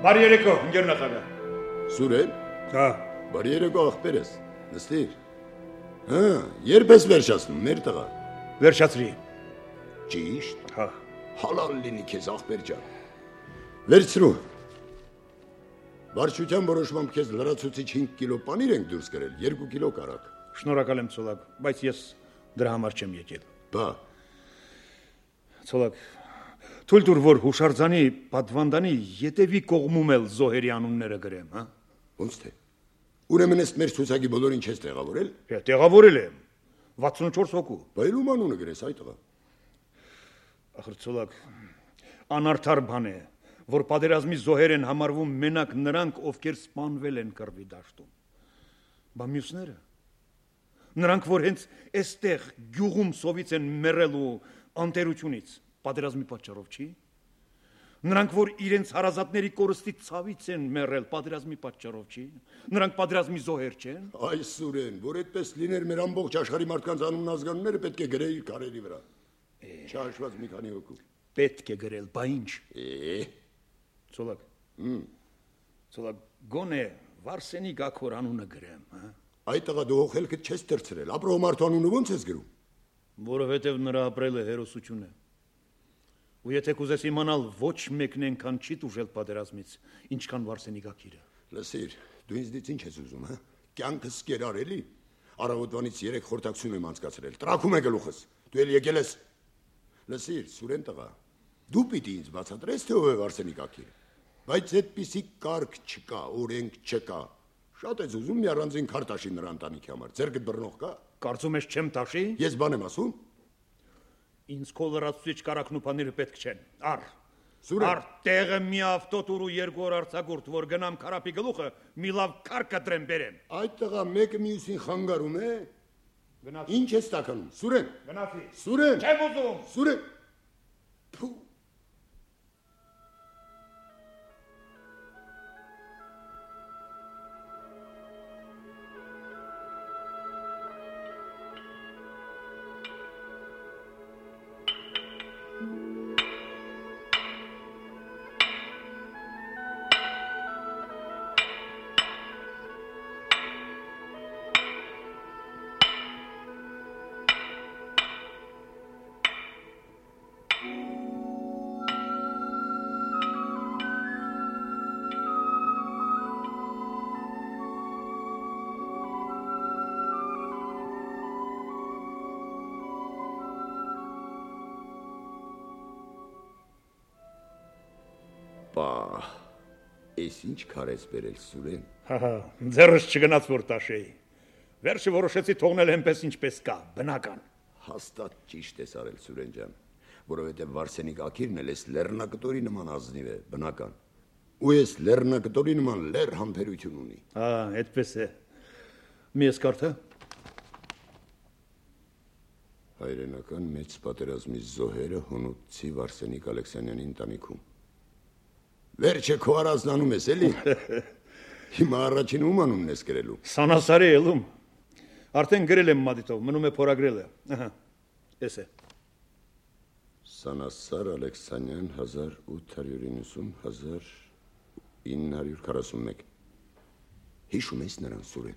Բարի երեկո, ընկեր նախագահ։ Սուրեն։ Հա։ Բարի երեկո աղբերս։ Նստիր։ Հա, երբ ես վերջացնում, մեր տղա։ Վերջացրի։ Ճիշտ։ Հա։ Հալալ լինի քեզ աղբեր ջան։ Վերցրու։ Վարչության որոշմամբ քեզ լրացուցիչ 5 կիլո պանիր ենք դուրս կրել, 2 կիլո կարակ։ Շնորհակալ եմ Ցոլակ, բայց ես դրա համար չեմ եկել։ Բա։ Ցոլակ, թույլ տուր որ հուշարձանի պատվանդանի ետևի կողմում էլ զոհերի անունները գրեմ, հա։ Ոնց թե։ Ուրեմն ես մեր ցուցակի բոլորին չես տեղավորել։ Տեղավորել եմ 64 հոգու։ Բայց ում անունը գրես այդ տղա։ Ախր Ցոլակ, անարդար բան է, որ պատերազմի զոհեր են համարվում մենակ նրանք, ովքեր սպանվել են կռվի դաշտում։ Բա մյուսները։ Նրանք, որ հենց այստեղ գյուղում սովից են մեռելու անտերությունից, պատերազմի պատճառով չի։ Նրանք, որ իրենց հարազատների կորստի ցավից են մեռել, պատերազմի պատճառով չի։ Նրանք պատերազմի զոհեր չեն։ Այ Սուրեն, որ այդպես լիներ, մեր ամբողջ աշխարհի մարդկանց անուն ազգանունները պետք է գրեի քարերի վրա։ Չհաշված մի քանի հոգու։ Պետք է գրել, բա ինչ։ Ցոլակ։ Ցոլակ, գոնե Վարսենի Գաքոր անունը գրեմ, հա։ Այդ տղա դու հողելքդ չես դրցրել, ապրող մարդու անունը ո՞նց ես գրում։ Որովհետև նրա ապրելը հերոսություն է։ Ու եթե կուզես իմանալ, ոչ մեկն այնքան չի տուժել պատերազմից, ինչքան Վարսենի Գաքիրը։ Լսիր, դու ինձնից ինչ ես ուզում, հա։ Կյանքս կերար էլի։ Առավոտվանից 3 խորտակցություն եմ անցկացրել։ Տրաքում է գլուխս։ Դու էլ եկել ես։ Լսիր, Սուրեն տղա, դու պիտի ինձ բացատրես, թե ով է Վարսենի Գաքիրը։ Բայց այդպիսի կարգ չկա, օրենք չկա։ Շատ ես ուզում մի առանձին քար տաշի նրա ընտանիքի համար։ Ձերքդ բռնող կա։ Կարծում ես չեմ տաշի։ Ես բան եմ ասում։ Ինձ քո լրացուցիչ կարակն ու բաները պետք չեն։ Առ։ Սուրեն։ Առ տեղը մի ավտոտուր ու 2 օր արձակուրդ, որ գնամ քարապի գլուխը, մի լավ քար կտրեմ բերեմ։ Այդ տղա մեկը մյուսին խանգարում է։ Գնացի։ Ինչ ես տականում։ Սուրեն։ Գնացի։ Սուրեն։ Չեմ ուզում։ Սուրեն։ Փու։ Բա, ես ինչ քարես բերել Սուրեն։ Հա, ձեռս չգնաց որ տաշեի։ Վերջը որոշեցի թողնել այնպես ինչպես կա, բնական։ Հաստատ ճիշտ ես արել Սուրեն ջան, որովհետև Վարսենի Գաքիրն էլ էս լեռնակտորի նման ազնիվ է, բնական։ Ու էս լեռնակտորի նման լեռ համբերություն ունի։ Հա, այդպես է։ Մի ես կարդա։ Հայրենական մեծ պատերազմի զոհերը հունուցի Վարսենիկ Ալեքսանյանի ընտանիքում։ Վերջը քո առանձնանում ես էլի։ Հիմա առաջին ում անունն ես գրելու։ Սանասարի ելում։ Արդեն գրել եմ մատիտով, մնում է փորագրելը։ Ահա, էս է։ Սանասար Ալեքսանյան 1890-1941։ Հիշում ես նրան Սուրեն։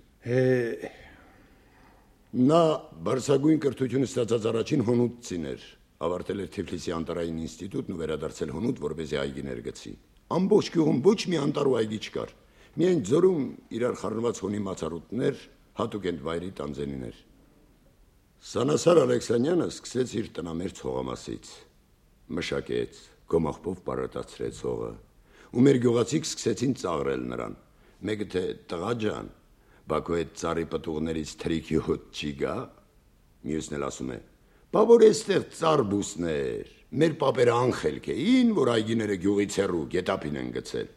Նա բարձրագույն կրթությունը ստացած առաջին հունուտցին էր, ավարտել էր Թիֆլիսի անտարային ինստիտուտն ու վերադարձել հունուտ, որպեսզի այգիներ գցի։ Ամբողջ գյուղում ոչ մի անտար ու այգի չկար։ Միայն ձորում իրար խառնված հունի մացառուտներ, հատուկ են վայրի տանձենիներ։ Սանասար Ալեքսանյանը սկսեց իր տնամերձ հողամասից, մշակեց, գոմաղբով պարարտացրեց հողը, ու մեր գյուղացիք սկսեցին ծաղրել նրան։ Մեկը թե տղա ջան, Բաքու այդ ծառի պտուղներից թրիքի հոտ չի գա, մյուսն էլ ասում է, բա որ էստեղ ծառ բուսներ, մեր պապերը անխելք էին, որ այգիները գյուղից հեռու գետափին են գցել։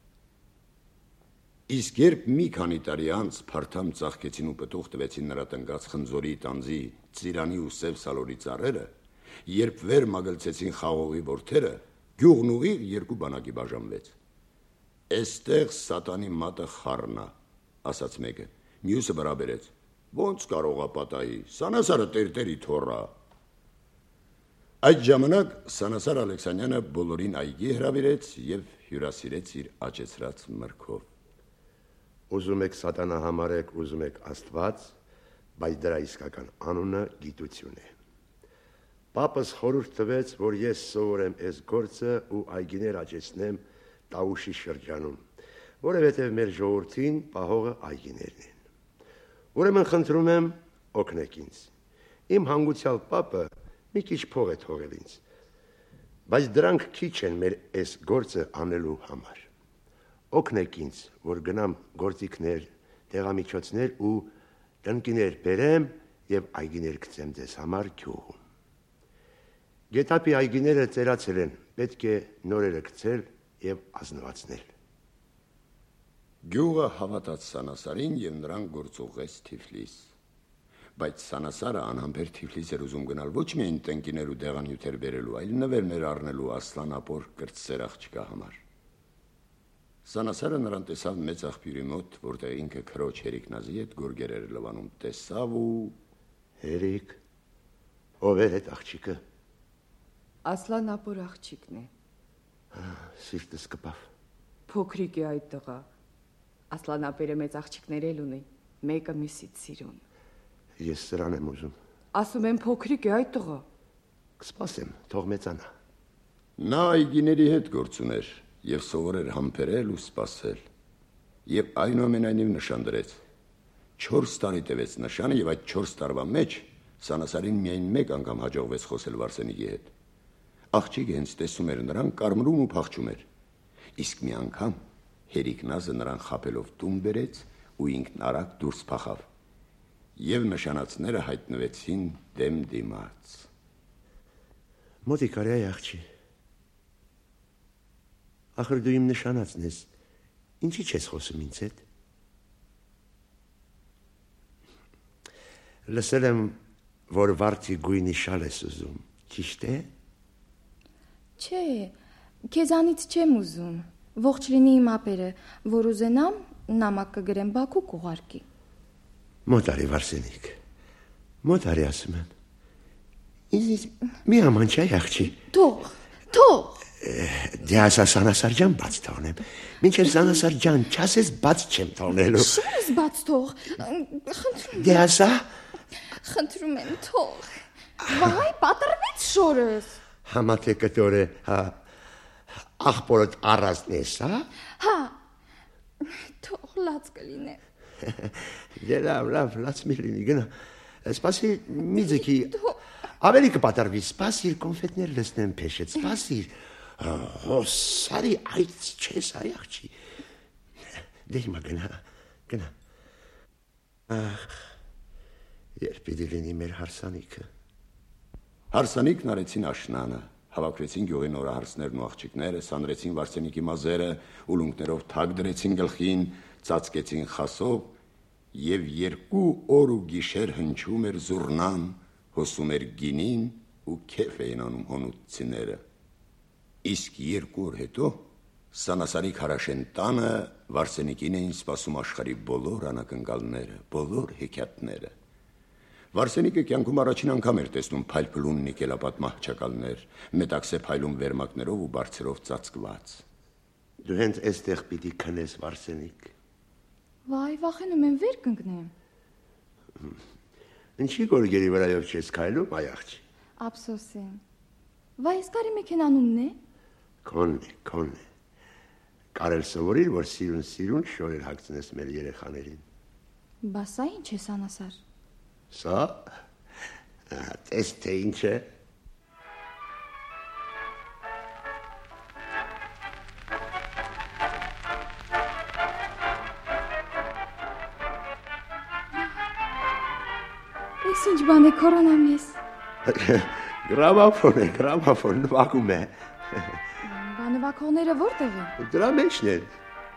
Իսկ երբ մի քանի տարի անց փարթամ ծաղկեցին ու պտուղ տվեցին նրա տնկած խնձորի, տանձի, ծիրանի ու սև սալորի ծառերը, երբ վեր մագլցեցին խաղողի որդերը, գյուղն ուղիղ երկու բանակի բաժանվեց։ Էստեղ սատանի մատը խառնա, ասաց մեկը, մյուսը վրա բերեց, ոնց կարող է պատահի, Սանասարը տերտերի թոռա։ Այդ ժամանակ Սանասար Ալեքսանյանը բոլորին այգի հրավիրեց եւ հյուրասիրեց իր աճեցրած մրգով։ Ուզում եք սատանա համարեք, ուզում եք Աստված, բայց դրա իսկական անունը գիտություն է։ Պապս խորհուրդ տվեց, որ ես սովորեմ այս գործը ու այգիներ աճեցնեմ Տաուշի շրջանում, որովհետև մեր ժողովրդին պահողը այգիներն են։ Ուրեմն խնդրում եմ, օգնեք ինձ։ Իմ հանգուցյալ պապը մի քիչ փող է թողել ինձ, բայց դրանք քիչ են մեր այս գործը անելու համար։ Օգնեք ինձ, որ գնամ գործիքներ, տեղամիջոցներ ու տնկիներ բերեմ եւ այգիներ գցեմ ձեզ համար գյուղում։ Գետապի այգիները ծերացել են, պետք է նորերը գցել եւ ազնվացնել։ Գյուղը հավատաց Սանասարին եւ նրան գործուղեց Թիֆլիս։ Բայց Սանասարը անհամբեր Թիֆլիս էր ուզում գնալ ոչ միայն տնկիներ ու դեղանյութեր բերելու, այլ նվերներ առնելու Ասլանապոր կրտսեր աղջկա համար։ Սանասարը նրան տեսավ մեծ աղբյուրի մոտ, որտեղ ինքը քրոջ Հերիկնազի հետ գորգեր էր լվանում, տեսավ ու Հերիկ, ով էր այդ աղջիկը։ Ասլանապոր աղջիկն է։ Սիրտս կպավ։ Փոքրիկ է այդ տղա։ Ասլանապերը մեծ աղջիկներ էլ ունի, մեկը մյուսից սիրուն։ Ես սրան եմ ուզում։ Ասում եմ փոքրիկ է այդ տղա։ Կսպասեմ, թող մեծանա։ նա այգիների հետ գործ ուներ եւ սովորեր համբերել ու սպասել։ Եվ այնուամենայնիվ նշան դրեց։ 4 տարի տևեց նշանը եւ այդ 4 տարվա մեջ Սանասարին միայն մեկ անգամ հաջողվեց խոսել Վարսենիկի հետ։ Աղջիկը հենց տեսում էր նրան կարմրում ու փախչում էր։ Իսկ մի անգամ Հերիկնազը նրան խաբելով տուն բերեց ու ինքն արագ դուրս փախավ։ Եվ նշանածները հայտնվեցին դեմ դիմաց։ Մոտիկ արի աղջի։ Ախր դու իմ նշանածն ես։ Ինչի՞ չես խոսում ինձ հետ։ Լսել եմ, որ վարդի գույնի շալ ես ուզում, ճիշտ է։ Չէ, քեզանից չեմ ուզում։ Ողջ լինի իմ ապերը, որ ուզենամ, նամակ կգրեմ Բաքու կուղարկի։ Մոտ արի Վարսենիկ։ Մոտ արի ասում եմ։ Ինձ մի ամանչայ աղջի։ Թող։ Դե ասա Սանասար ջան բաց թողնեմ։ Մինչև Սանասար ջան չասես բաց չեմ թողնելու։ Շորս բաց թող։ Խնդրում Դե ասա։ Խնդրում եմ թող։ Վայ, պատրվեց շորս։ Համաթե կտոր է, հա։ Աղբորդ առածն ես, հա։ Հա։ Թող լաց կլինե։ Դե լավ, լաց մի լինի, գնա։ Սպասի մի ձգի, ավելի կպատարվի, սպասիր կոնֆետներ լսնեմ փեշեց, սպասիր։ Սարի այդ չես այ աղջի։ Դե հիմա գնա։ Երբ պիտի լինի մեր հարսանիքը։ Հարսանիքն արեցին աշնանը, հավաքվեցին գյուղի նորահարսներն ու աղջիկները, սանրեցին Վարսենիկի մազերը, ուլունքներով թագ դրեցին գլխին, ծածկեցին խասով, եւ 2 օր ու գիշեր հնչում էր զուռնան, հոսում էր գինին ու քեֆ էին անում հոնուցիները։ Իսկ 2 օր հետո Սանասարի քարաշեն տանը Վարսենիկին էին սպասում աշխարհի բոլոր անակնկալները, բոլոր հեքիաթները։ Վարսենիկը կյանքում առաջին անգամ էր տեսնում փայլփլուն նիկելապատ մահճակալներ, մետաքսե փայլուն վերմակներով ու բարձրով ծածկված։ Դու հենց այստեղ պիտի քնես Վարսենիկ։ Վայ, վախենում եմ վեր կընկնեմ։ Ինչի գորգերի վրայով չես քայլում, այ աղջի։ Ափսոս եմ։ Վայ, սկարի մեքենանումն է։ Քոնն է։ Կարել սովորիր, որ սիրուն շորեր հագցնես մեր երեխաներին։ Բա սա ինչ է Սանասար։ Սա տես թե ինչ է։ Ես ինչ բան է կորոնամ ես։ Գրամաֆոն նվագում է։ Բա նվագողները որտեղ են։ Դրա մեջն են։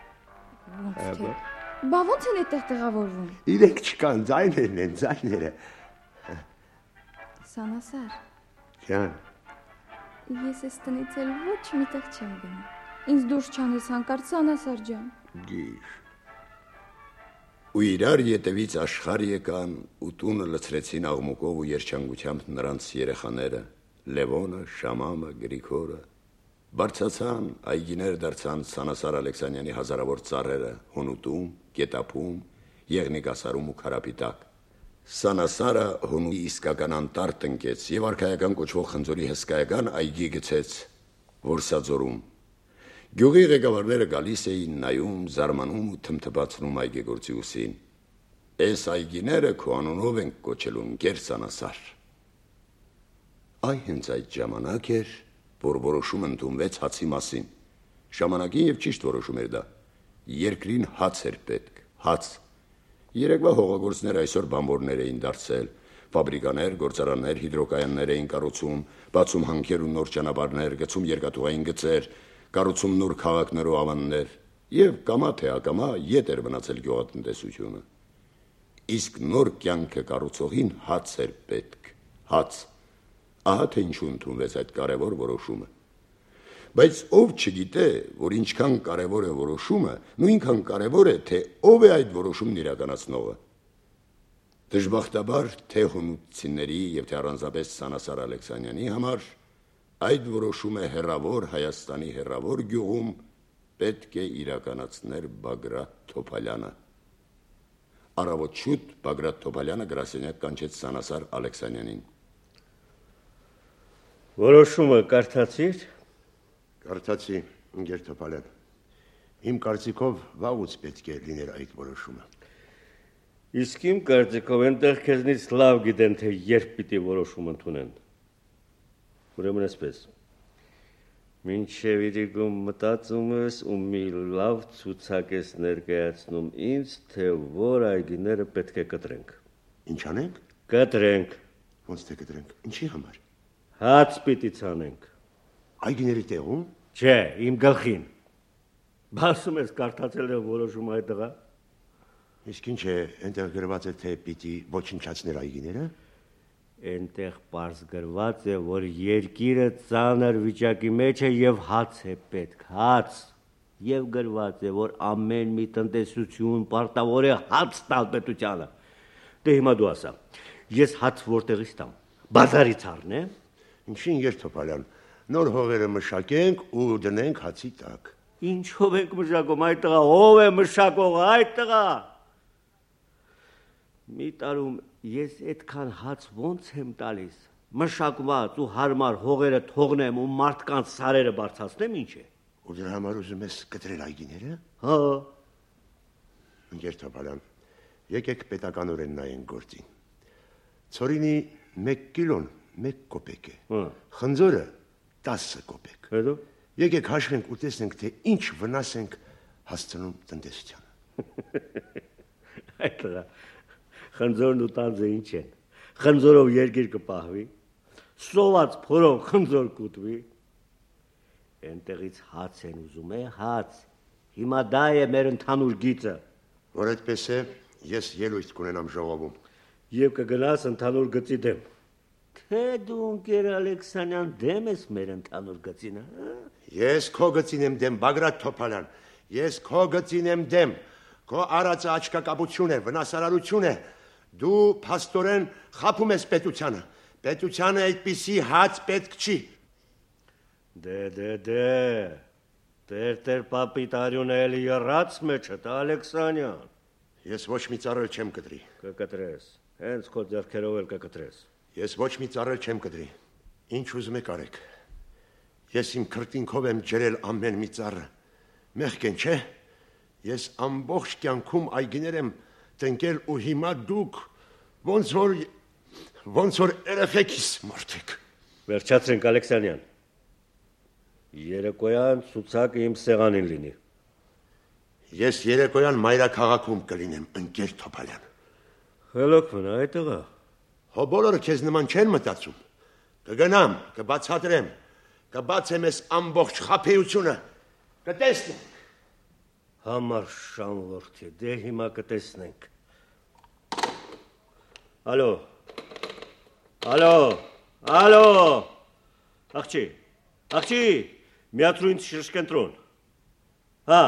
Բա ո՞նց են այդտեղ տեղավորվում։ Իրենք չկան, ձայներն են, ձայները։ Սանասար։ Ջան, Ես այս տնից էլ ոչ միտեղ չեմ գնում։ Ինձ դուրս չանես հանկարծ Սանասար ջան։ գիշ։ Ու իրար ետևից աշխարհ եկան ու տունը լցրեցին աղմուկով ու երջանկությամբ նրանց երեխաները, Լևոնը, Շամամը, Գրիգորը բարձացան, այգիներ դարձան Սանասար Ալեքսանյանի հազարավոր ծառերը Հունուտում, Գետափում, Եղնիկասարում ու Քարապիտակ։ Սանասարը հունուի իսկական անտառ տնկեց եւ արքայական կոչվող խնձորի հսկայական այգի գցեց Որսաձորում։ Գյուղի ղեկավարները գալիս էին նայում, զարմանում ու թմթմացնում այգեգործի ուսին։ Այս այգիները քո անունով են կոչելու Ընկեր Սանասար։ Այ հենց այդ ժամանակ էր, որ որոշում ընդունվեց հացի մասին։ Ժամանակին եւ ճիշտ որոշում էր դա։ Երկրին հաց էր պետք, հաց։ Երեկվա հողագործները այսօր բանվորներ էին դարձել, ֆաբրիկաներ, գործարաններ, հիդրոկայաններ էին կառուցում, բացում հանքեր ու նոր ճանապարհներ, գցում երկաթուղային գծեր, կառուցում նոր քաղաքներ ու ավաններ, եւ կամա թե ակամա ետ էր մնացել գյուղատնտեսությունը։ Իսկ նոր կյանքը կառուցողին հաց էր պետք, հաց։ Ահա թե ինչու ընդունվեց այդ կարևոր որոշումը։ Բայց ով չգիտե, որ ինչքան կարևոր է որոշումը, նույնքան կարևոր է, թե ով է այդ որոշումն իրականացնողը։ Դժբախտաբար թե հունուցիների եւ թե առանձնապես Սանասար Ալեքսանյանի համար այդ որոշումը հերավոր Հայաստանի հերավոր գյուղում պետք է իրականացներ Բագրատ Թոփալյանը։ Առավոտ շուտ Բագրատ Թոփալյանը գրասենյակ կանչեց Սանասար Ալեքսանյանին։ Որոշումը կարդացիր։ Կարդացի, Ընկեր Թոփալյան։ Իմ կարծիքով վաղուց պետք է լիներ այդ որոշումը։ Իսկ իմ կարծիքով այնտեղ քեզնից լավ գիտեն, թե երբ պիտի որոշում ընդունեն։ Ուրեմն այսպես։ Մինչև իրիկում մտածում ես ու մի լավ ցուցակ ես ներկայացնում ինձ, թե որ այգիները պետք է կտրենք։ Ինչ անենք։ Կտրենք։ Ոնց թե կտրենք։ Ինչի համար։ Հաց պիտի ցանենք։ Այգիների տեղում։ Չէ, իմ գլխին։ Բասում ես կարդացել է որոշում այդ տղա։ Իսկ ինչ է, այնտեղ գրված է, թե պիտի ոչնչացներ այգիները։ Այնտեղ պարզ գրված է, որ երկիրը ծանր վիճակի մեջ է եւ հաց է պետք, հաց։ Եվ գրված է, որ ամեն մի տնտեսություն պարտավոր է հաց տալ պետությանը։ Դե հիմա դու ասա, ես հաց որտեղից տամ։ Բազարից առնեմ։ Ինչի Ընկեր Թոփալյան, նոր հողերը մշակենք ու դնենք հացի տակ։ Ինչով ենք մշակում այդ տղա, ով է մշակողը այդ տղա։ Մի տարում ես այդքան հաց ոնց եմ տալիս, մշակված ու հարմար հողերը թողնեմ ու մարդկանց սարերը բարձրացնեմ, ինչ է։ Ու դրա համար ուզում ես կտրել այգիները։ Հա։ Ընկեր Թոփալյան, եկեք պետականորեն նայենք գործին։ Ցորինի 1 կիլոն 1 կոպեկ է։ Խնձորը 10 կոպեկ։ Հետո եկեք հաշվենք ու տեսնենք, թե ինչ վնաս ենք հասցնում տնտեսությանը։ Այդ տղա, խնձորն ու տանձը ինչ են։ Խնձորով երկիր կպահվի, սոված փորով խնձոր կուտվի։ Այնտեղից հաց են ուզում է, հաց։ Հիմա դա է մեր ընդհանուր գիծը։ Որ այդպես է, ես ելույթ կունենամ ժողովում։ Եվ կգնաս ընդհանուր գծի դեմ։ Թե դու Ընկեր Ալեքսանյան դեմ ես մեր ընդհանուր գծին, հա։ Ես քո գծին եմ դեմ, Բագրատ Թոփալյան։ Ես քո գծին եմ դեմ։ Քո արածը աչքակապություն է, վնասարարություն է։ Դու փաստորեն խափում ես պետությանը։ Պետությանը այդպիսի հաց պետք չի։ Դե։ Տեր պապի տարյունը էլի եռած մեջը, տա Ալեքսանյան։ Ես ոչ մի ծառել չեմ կտրի։ Կկտրես, հենց քո ձեռքերով էլ կկտրես։ Ես ոչ մի ծառել չեմ կտրի։ Ինչ ուզում եք արեք։ Ես իմ քրտինքով եմ ջրել ամեն մի ծառը։ Մեղք են, չէ՞։ Ես ամբողջ կյանքում այգիներ եմ տնկել ու հիմա դուք ոնց որ երեխեքիս մարդիկ։ Վերջացրենք Ալեքսանյան։ Երեկոյան ցուցակը իմ սեղանին լինի։ Ես երեկոյան մայրաքաղաքում կլինեմ, Ընկեր Թոփալյան։ Խելոք մնա այդ տղա։ Հո բոլորը քեզ նման չեն մտածում։ Կգնամ, կբացատրեմ, կբացեմ ես ամբողջ խաբեությունը, կտեսնենք։ Համար շանվորդի, դե հիմա կտեսնենք։ Ալո։ Աղջի, միացրու ինձ շրշկենտրոն։ Հա։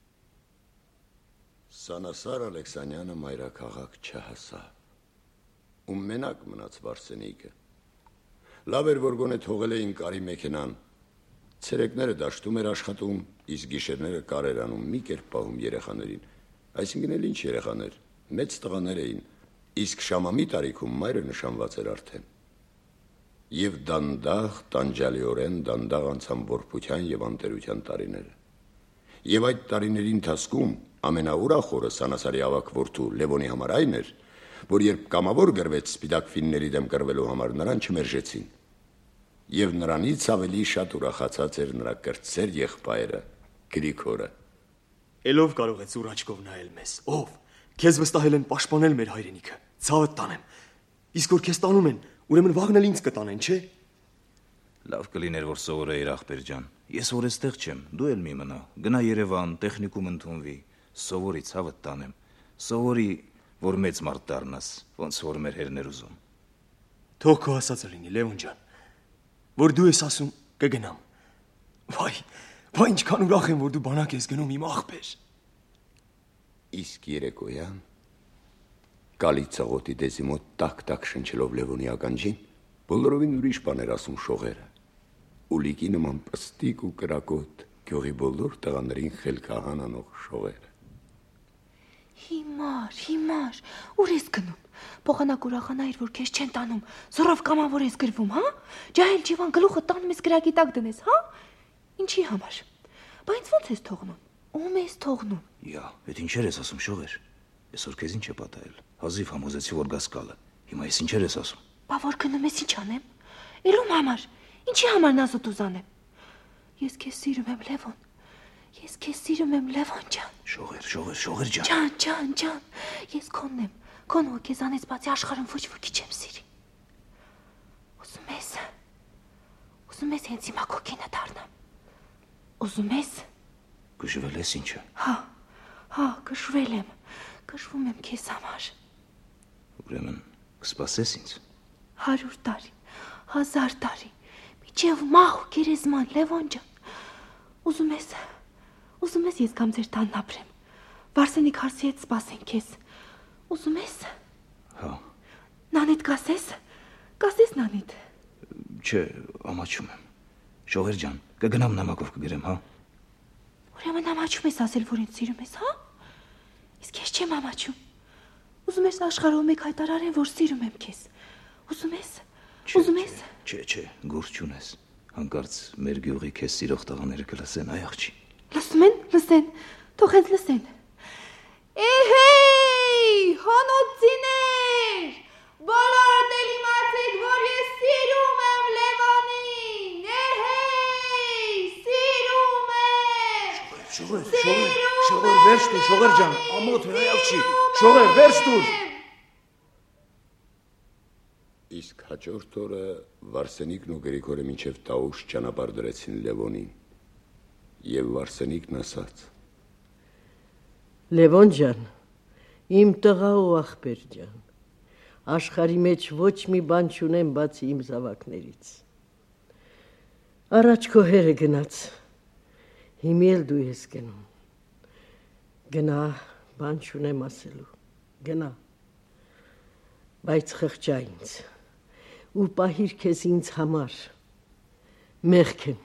Սանասար Ալեքսանյանը մայրաքաղաք չհասավ։ ու մենակ մնաց Վարսենիկը։ Լավ էր, որ գոնե թողել էին կարի մեքենան։ Ցերեկները դաշտում էր աշխատում, իսկ գիշերները կարեր անում, մի կերպ պահում երեխաներին։ Այսինքն էլ ինչ երեխաներ, մեծ տղաներ էին, իսկ շամամի տարիքում մայրը նշանված էր արդեն։ Եվ դանդաղ, տանջալիորեն դանդաղ անցան որբության եւ անտերության տարիները։ Եվ այդ տարիների ընթացքում ամենաուրախ օրը Սանասարի ավակ որդու Լևոնի համար այն էր, որ երբ կամավոր գրվեց սպիտակ ֆինների դեմ կռվելու համար, նրան չմերժեցին։ Եվ նրանից ավելի շատ ուրախացած էր նրա կրտսեր եղբայրը Գրիգորը։ Ելով կարող է ծուր աչքով նայել մեզ, ով քեզ վստահել են պաշտպանել մեր հայրենիքը, ցավդ տանեմ։ Իսկ որ քեզ տանում են, ուրեմն վաղն էլ ինձ կտանեն, չէ՞։ Լավ կլիներ, որ սովորեիր ախպեր ջան։ Ես որ էստեղ չեմ, դու էլ մի մնա։ Գնա Երևան, տեխնիկում ընդունվի, սովորի ցավդ տանեմ։ Սովորի, որ մեծ մարդ դառնաս, ոնց որ մեր հերներ ուզում։ Թող քո ասածը լինի, Լևոն ջան։ Որ դու ես ասում, կգնամ։ Վայ, ինչքան ուրախ եմ, որ դու բանակ ես գնում իմ ախպեր։ Իսկ երեկոյան գալի ծաղոտի դեզի մոտ տակ-տակ շնչելով Լևոնի ականջին, բոլորովին ուրիշ բաներ ասում շողերը։ Ուլիկի նման պստիկ ու կրակոտ, գյուղի բոլոր տղաներին խելքահան անող շողերը։ Հիմար, ուր ես գնում։ Փոխանակ ուրախանայր, որ քեզ չեն տանում, զորով կամավոր ես գրվում, հա։ Ջահել ջիվան գլուխը տանում ես գրակի տակ դնես, հա։ Ինչի համար։ Բայց ո՞նց ես թողնում։ Ում ես թողնում։ Յա, այդ ինչեր ես ասում շողեր։ Այսօր քեզ ինչ է պատահել։ Հազիվ համոզեցի, որ գաս կալը։ Հիմա ես ինչեր ես ասում։ Բա որ գնում ես ինչ անեմ։ Ելում համար։ Ինչի համար նազոտ ուզանեմ։ Ես քեզ սիրում եմ, Լևոն։ Ես քեզ սիրում եմ, Լևոն ջան։ Շողեր ջան։ Ջան։ Ես քոնն եմ։ Քոն ու քեզանից բացի աշխարհում ոչ ոքի չեմ սիրի։ Ուզում ես հենց հիմա քո կինը դառնամ։ Ուզում ես։ Գժվել ես ինչը։ Հա, գժվել եմ։ Գժվում եմ քեզ համար։ Ուրեմն կսպասես ինձ։ 100 տարի, 1000 տարի, միջև մահ ու գերեզման, Լևոն ջան։ Ուզում ես ես կամ ձեր տանն ապրեմ։ Վարսենիկ հարսի հետ սպասեն քեզ։ Ուզում ես։ Հա։ Նանիդ կասես նանիդ։ Չէ, ամաչում եմ։ Շողեր ջան, կգնամ նամակով կգրեմ, հա։ Ուրեմն ամաչում ես ասել, որ ինձ սիրում ես, հա։ Իսկ ես չեմ ամաչում։ Ուզում ես աշխարհում մեկ հայտարարեն, որ սիրում եմ քեզ։ Ուզում ես։ Չէ, գործ չունես։ Հանկարծ մեր գյուղի քեզ սիրող տղաները կլսեն, այ աղջի։ Լսեն, թող հենց լսեն։ Էհեյ, հոնոցիներ, բոլորդ էլ իմացեք, որ ես սիրում եմ Լևոնին, էհեյ, սիրում եմ։ Շողեր, վերջ տուր, շողեր ջան, ամոթ է, այ աղջի, շողեր, վերջ տուր։ Իսկ հաջորդ օրը Վարսենիկն ու Գրիգորը մինչև տաուշ ճանապարհ դրեցին Լևոնին։ Եվ Վարսենիկն ասաց. Լևոն ջան, իմ տղա ու ախպեր ջան, աշխարհի մեջ ոչ մի բան չունեմ բացի իմ զավակներից։ Առաջ քո հերը գնաց, հիմի էլ դու ես գնում։ Գնա, բան չունեմ ասելու, գնա, բայց խղճա ինձ ու պահիր քեզ ինձ համար, մեղք եմ։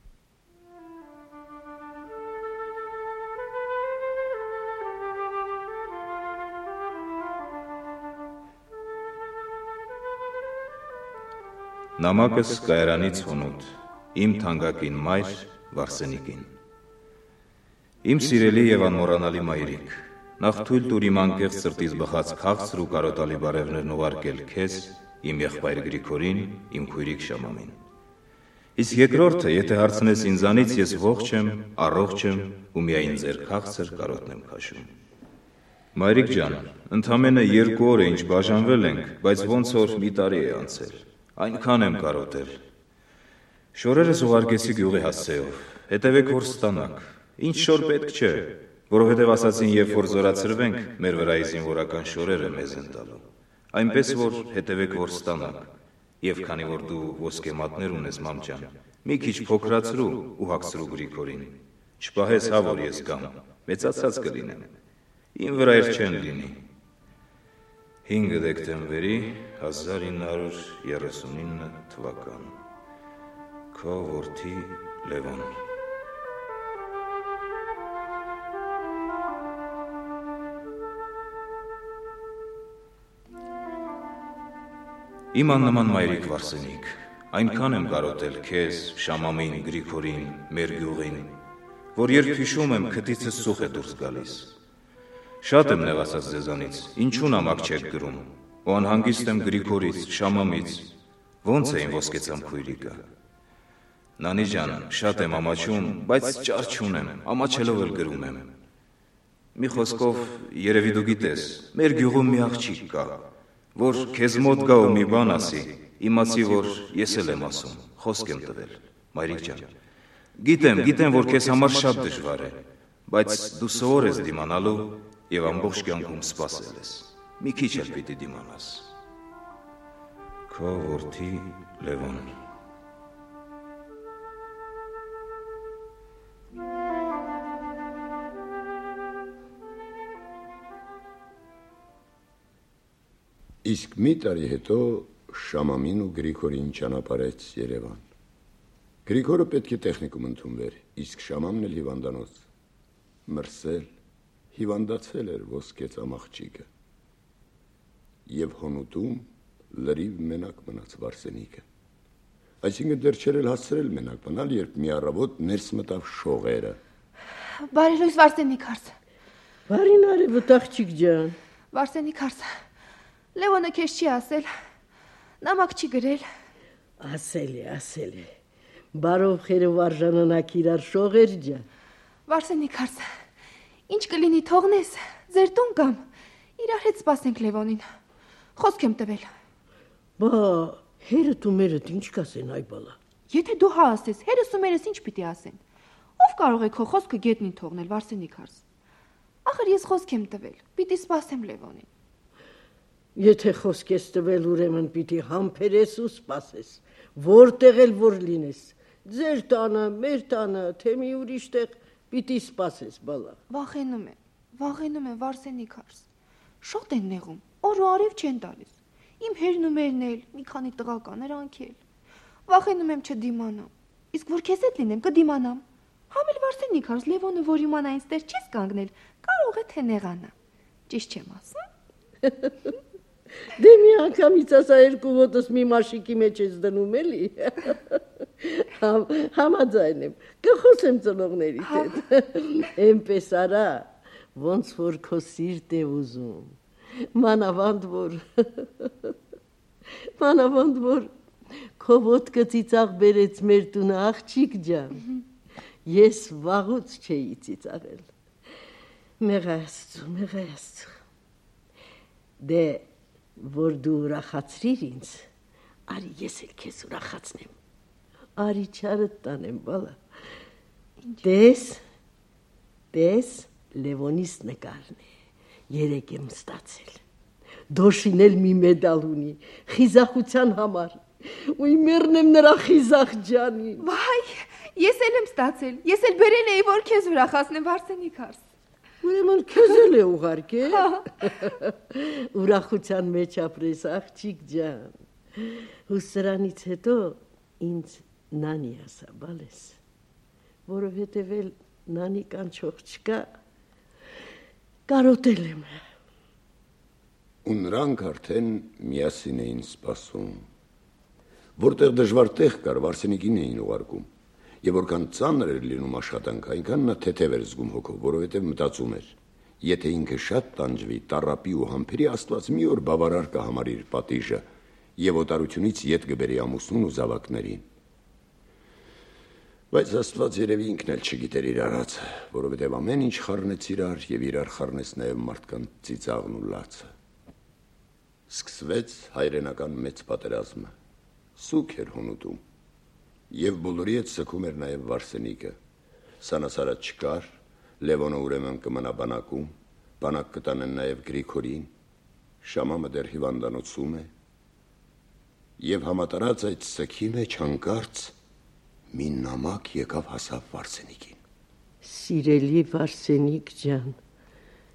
Նամակս կայարանից հունուտ, իմ թանկագին մայր Վարսենիկին։ Իմ սիրելի եւ անմոռանալի մայրիկ, նախ թույլ տուր իմ անկեղծ սրտից բխած քաղցր ու կարոտալի բարևներն ուղարկել քեզ, իմ եղբայր Գրիգորին, իմ քույրիկ Շամամին։ Իսկ երկրորդը, եթե հարցնես ինձանից, ես ողջ եմ, առողջ եմ ու միայն ձեր քաղցր կարոտն եմ քաշում։ Մայրիկ ջան, ընդամենը 2 օր է ինչ բաժանվել ենք, բայց ոնց որ մի տարի է անցել։ Այնքան եմ կարոտել։ Շորերս ուղարկեցի գյուղի հասցեով, հետևեք որ ստանաք, ինչ շոր պետք չէ, որովհետև ասացին երբ որ զորացրվենք, մեր վրայի զինվորական շորերը մեզ են տալու, այնպես որ հետևեք որ ստանաք, և քանի որ դու ոսկեմատներ ունես մամ ջան, մի քիչ փոքրացրու ու հագցրու Գրիգորին, չպահես հա որ ես գամ, մեծացած կլինեմ, իմ վրա էլ չեն լինի։ 5 դեկտեմբերի 1939 թվական։ Քո որդի Լևոն։ Իմ աննման մայրիկ Վարսենիկ, այնքան եմ կարոտել քեզ, Շամամին, Գրիգորին, մեր գյուղին, որ երբ հիշում եմ քթիցս սուխ է դուրս գալիս։ Շատ եմ նեղացած ձեզանից, ինչու նամակ չեք գրում, ու անհանգիստ եմ Գրիգորից, Շամամից, ոնց է իմ ոսկեցամ քույրիկը։ Նանի ջան, շատ եմ ամաչում, բայց ճար չունեմ, ամաչելով էլ գրում եմ։ Մի խոսքով, երևի դու գիտես, մեր գյուղում մի աղջիկ կա, որ քեզ մոտ գա ու մի բան ասի, իմացի, որ ես էլ եմ ասում, խոսք եմ տվել, մայրիկ ջան։ Գիտեմ, որ քեզ համար շատ դժվար է, բայց դու սովոր ես դիմանալու եւ ամբողջ կյանքում սպասել ես։ Մի քիչ էլ պիտի դիմանաս։ Քո որդի Լևոն։ Իսկ մի տարի հետո Շամամին ու Գրիգորին ճանապարհեց Երևան։ Գրիգորը պետք է տեխնիկում ընդունվեր, իսկ Շամամն էլ հիվանդանոց։ Մրսել, հիվանդացել էր ոսկեցամ աղջիկը։ Եվ հոնուտում լրիվ մենակ մնաց Վարսենիկը։ Այսինքն դեռ չէր էլ հասցրել մենակ մնալ, երբ մի առավոտ ներս մտավ շողերը։ Բարելույս Վարսենիկ հարց։ Բարին արևոտ աղջիկ ջան։ Վարսենիկ հարց։ Լևոնը քեզ չի ասել, նամակ չի գրել։ Ասել է։ Բարով խերով արժանանակ իրար շողեր ջան։ Վարսենիկ հարց, ինչ կլինի թողնես, ձեր տուն կամ, իրար հետ սպասենք Լևոնին, խոսք եմ տվել։ Բա, հերդ ու մերդ ինչ կասեն այ բալա։ Եթե դու հա ասես, հերս ու մերս ինչ պիտի ասեն, ով կարող է քո խոսքը գետնին թողնել, Վարսենիկ հարց։ Ախր ես խոսք եմ տվել, պիտի սպասեմ Լևոնին։ Եթե խոսք ես տվել, ուրեմն պիտի համբերես ու սպասես, որտեղ էլ որ լինես, ձեր տանը, մեր տանը, թե մի ուրիշ տեղ պիտի սպասես, բալա։ Վախենում եմ, Վարսենիկ հարց, շատ են նեղում, օր ու արև չեն տալիս, իմ հերն ու մերն էլ, մի քանի տղաներ անքել, վախենում եմ չդիմանամ, իսկ որ քեզ հետ լինեմ, կդիմանամ, համ էլ Վարսենիկ հարց, Լևոնը, որ իմանա ինձ տեր չես կանգնել, կարող է թե նեղանա, ճիշտ չեմ ասում։ Դե մի անգամից ասա երկու ոտս մի մաշիկի մեջ ես դնում էլի։ Համաձայն եմ, կխոսեմ ծնողներիդ հետ։ Էնպես արա, ոնց որ քո սիրտ է ուզում։ Մանավանդ որ քո ոտքը ծիծաղ բերեց մեր տունը աղջիկ ջան։ Ես վաղուց չէի ծիծաղել։ Մեղայացու։ Դե որ դու ուրախացրիր ինձ, արի ես էլ քեզ ուրախացնեմ, արի չարդ տանեմ, բալա, տես, Լևոնիս նկարն է, երեկ եմ ստացել, դոշին էլ մի մեդալ ունի, խիզախության համար, ու մերն եմ նրա խիզախ ջանի։ Վայ, ես էլ եմ ստացել, ես էլ բերել էի, որ քեզ ուրախացնեմ, Վարսենիկ հարց։ Ուրեմն քեզ էլ է ուղարկել։ Ուրախության մեջ ապրես աղջիկ ջան։ Ու սրանից հետո ինձ նանի ասա, բալես, որովհետև էլ նանի կանչող չկա, կարոտել եմ։ Ու նրանք արդեն միասին էին սպասում։ Որտեղ դժվար տեղ կար, Վարսենիկին էին ուղարկում։ Եվ որքան ծանր էր լինում աշխատանք, այնքան նա թեթև էր զգում հոգով, որովհետև մտածում էր, եթե ինքը շատ տանջվի, տառապի ու համբերի, Աստված մի օր բավարար կհամարի իր պատիժը եւ օտարությունից ետ կբերի ամուսնուն ու զավակներին։ Բայց Աստված երևի ինքն էլ չգիտեր իր արածը, որովհետև ամեն ինչ խառնեց իրար եւ իրար խառնեց նաեւ մարդկանց ծիծաղն ու լացը։ Սկսվեց հայրենական մեծ պատերազմը։ Սուկ էր հոնուտում։ Եվ բոլորի հետ սգում էր նաև Վարսենիկը։ Սանասարը չկար, Լևոնը ուրեմն կմնա բանակում, բանակ կտանեն նաև Գրիգորին, Շամամը դեռ հիվանդանոցում է։ Եվ համատարած այդ սգի մեջ հանկարծ մի նամակ եկավ հասավ Վարսենիկին։ Սիրելի Վարսենիկ ջան,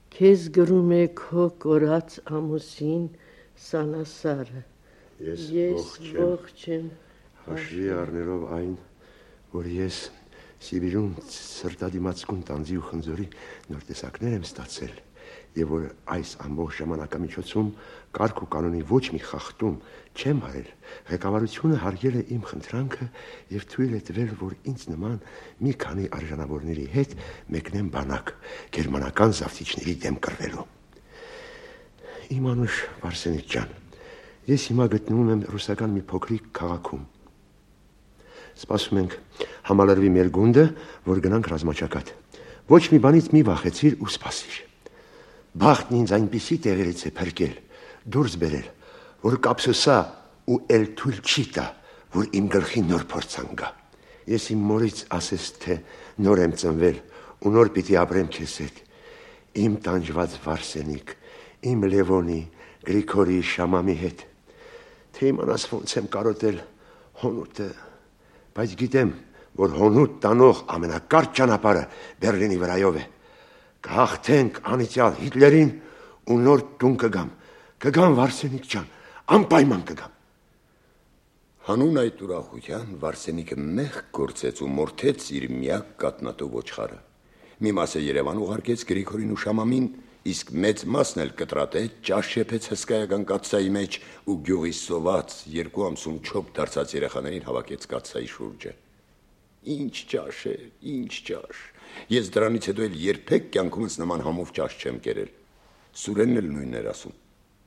Քեզ գրում է քո կորած ամուսին Սանասարը։ Ես ողջ եմ։ Հաշվի առնելով այն, որ ես Սիբիրում սրտադիմացկուն տանձի ու խնձորի նոր տեսակներ եմ ստացել, եւ որ այս ամբողջ ժամանակամիջոցում կարգ ու կանոնի ոչ մի խախտում չեմ արել, ղեկավարությունը հարգել է իմ խնդրանքը եւ թույլ է տվել, որ ինձ նման մի քանի արժանավորների հետ մեկնեմ բանակ գերմանական զավթիչների դեմ կռվելու։ Իմ անուշ Վարսենիկ ջան, ես հիմա գտնվում եմ ռուսական մի փոքրիկ քաղաքում։ Սպասում ենք համալրվի մեր գունդը, որ գնանք ռազմաճակատ։ Ոչ մի բանից մի վախեցիր ու սպասիր։ Բախտն ինձ այնպիսի տեղերից է փրկել, դուրս բերել, որ կապսոսա ու էլ թույլ չի տա, որ իմ գլխին նոր փորձան գա։ Ես իմ մորից ասես թե նոր եմ ծնվել ու նոր պիտի ապրեմ քեզ հետ։ Իմ տանջված Վարսենիկ, իմ Լևոնի, Գրիգորի, Շամամի հետ։ Թե իմանաս ոնց եմ կարոտել հոնուտը, բայց գիտեմ, որ հոնուտ տանող ամենակարճ ճանապարհը Բերլինի վրայով է։ Կհաղթենք անիծյալ Հիտլերին ու նոր տուն կգամ Վարսենիկ ջան, անպայման կգամ։ Հանուն այդ ուրախության Վարսենիկը մեղք գործեց ու մորթեց իր միակ կատնատու ոչխարը։ Մի մասը Երևան ուղարկեց Գրիգորին ու Շամամին, իսկ մեծ մասն էլ կտրատեց, ճաշ շեփեց հսկայական կաթսայի մեջ ու գյուղի սոված 2 ամսում չոփ դարձած երեխաներին հավաքեց կաթսայի շուրջը։ Ինչ ճաշ է, ինչ ճաշ։ Ես դրանից հետո էլ երբեք կյանքումս նման համով ճաշ չեմ կերել։ Սուրենն էլ նույնն էր ասում։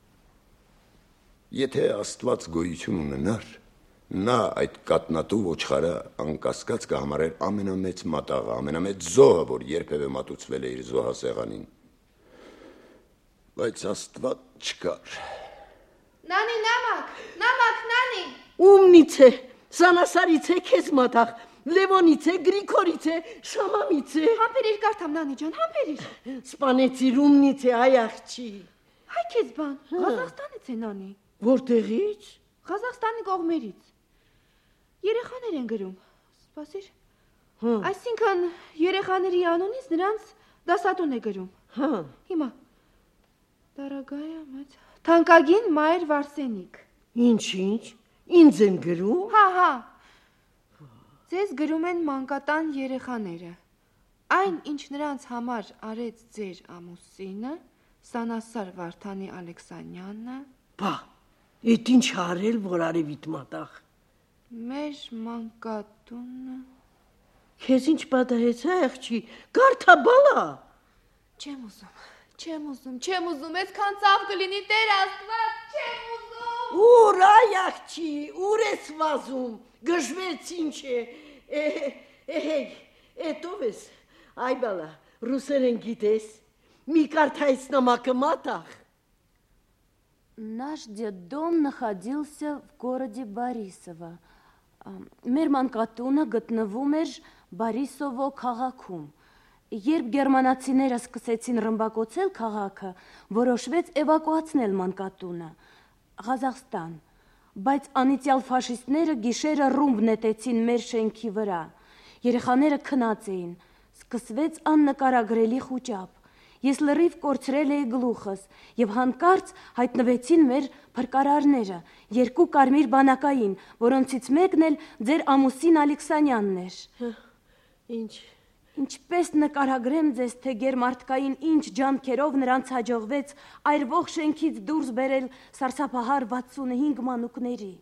Եթե Աստված գոյություն ունենար, նա այդ կատնատու ոչխարը անկասկած կհամարեր ամենամեծ մատաղը, ամենամեծ զոհը, որ երբևէ մատուցվել է իր զոհասեղանին։ Բայց Աստված չկար։ Նանի, նամակ, նանի։ Ումնից է, Սանասարից է քեզ մատաղ, Լևոնից է, Գրիգորից է, Շամամից է։ Համբերիր կարդամ, Նանի ջան, համբերիր։ Սպանեցիր ումնից է, այ աղջի։ Հայ քեզ բան, Ղազախստանից է, Նանի։ Որտեղից։ Ղազախստանի կողմերից։ Երեխաներ են գրում։ Սպասիր։ Այսինքն երեխաների անունից նրանց դասատուն է գրում։ Հիմա Դարագայա մեծ թանկագին Մայր Վարսենիկ։ Ինչ, ինձ են գրում։ Հա։ Ձեզ գրում են մանկատան երեխաները։ Այն, ինչ նրանց համար արեց ձեր ամուսինը, Սանասար Վարդանի Ալեքսանյանը։ Բա, այդ ինչ արել, որ արևիտ մատաղ։ Մեր մանկատունը։ Քեզ ինչ պատահեց, աղջի, կարդա բալա։ Չեմ ուզում, այսքան ցավ կլինի Տեր Աստված, չեմ ուզում։ Ուր այ աղջի, ուր ես վազում, գժվեց ինչ է։ Էտով ես, այ բալա, ռուսերեն գիտես, մի կարդայից նամակը մատաղ։ Наш детдом находился в городе Борисово. Մեր մանկատունը գտնվում էր Բարիսովո քաղաքում։ Երբ գերմանացիները սկսեցին ռմբակոծել քաղաքը, որոշվեց էվակուացնել մանկատունը Ղազախստան, բայց անիծյալ ֆաշիստները գիշերը ռումբ նետեցին մեր շենքի վրա։ Երեխաները քնած էին, սկսվեց աննկարագրելի խուճապ։ Ես լրիվ կորցրել էի գլուխս եւ հանկարծ հայտնվեցին մեր փրկարարները, 2 կարմիր բանակային, որոնցից մեկն էլ ձեր ամուսին Ալեքսանյանն էր։ Ինչպես նկարագրեմ ձեզ, թե գերմարտկային ինչ ջանքերով նրանց հաջողվեց այրվող շենքից դուրս բերել սարսափահար 65 մանուկների։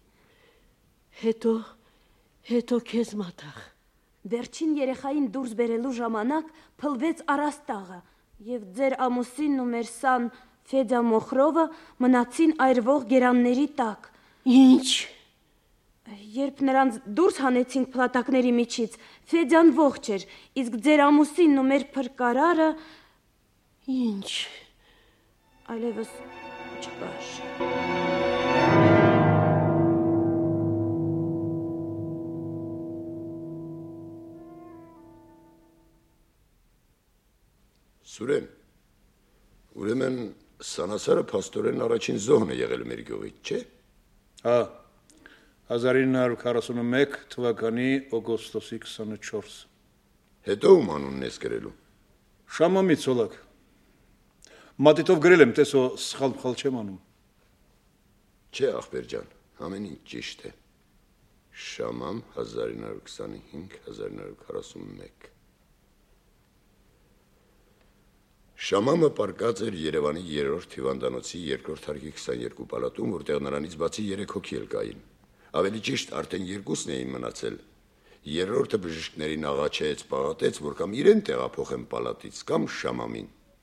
Հետո քեզ մատաղ։ Վերջին երեխային դուրս բերելու ժամանակ փլվեց առաստաղը եւ ձեր ամուսինն ու մեր սան Ֆեդյա Մոխրովը մնացին այրվող գերանների տակ։ Ինչ։ Երբ նրանց դուրս հանեցինք փլատակների միջից, Ֆեդյան ողջ էր, իսկ ձեր ամուսինն ու մեր փրկարարը ինչ այլևս չկար։ Սուրեն, ուրեմն Սանասարը փաստորեն առաջին զոհն է եղել մեր գյուղից, չէ՞։ Հա, 1941 թվականի օգոստոսի 24։ Հետո ում անունն ես գրելու։ Շամամի ցոլակ։ Մատիտով գրել եմ, տեսո սխալ չեմ անում։ Չէ, ախպեր ջան, ամեն ինչ ճիշտ է։ Շամամ 1925-1941 Շամամը պարկած էր Երևանի 3-րդ հիվանդանոցի 2-րդ հարկի 22 պալատում, որտեղ նրանից բացի 3 հոգի էլ կային։ Ավելի ճիշտ, արդեն 2-ն էին մնացել։ 3-րդը բժիշկներին աղաչեց, պաղատեց, որ կամ իրեն տեղափոխեն պալատից, կամ Շամամին։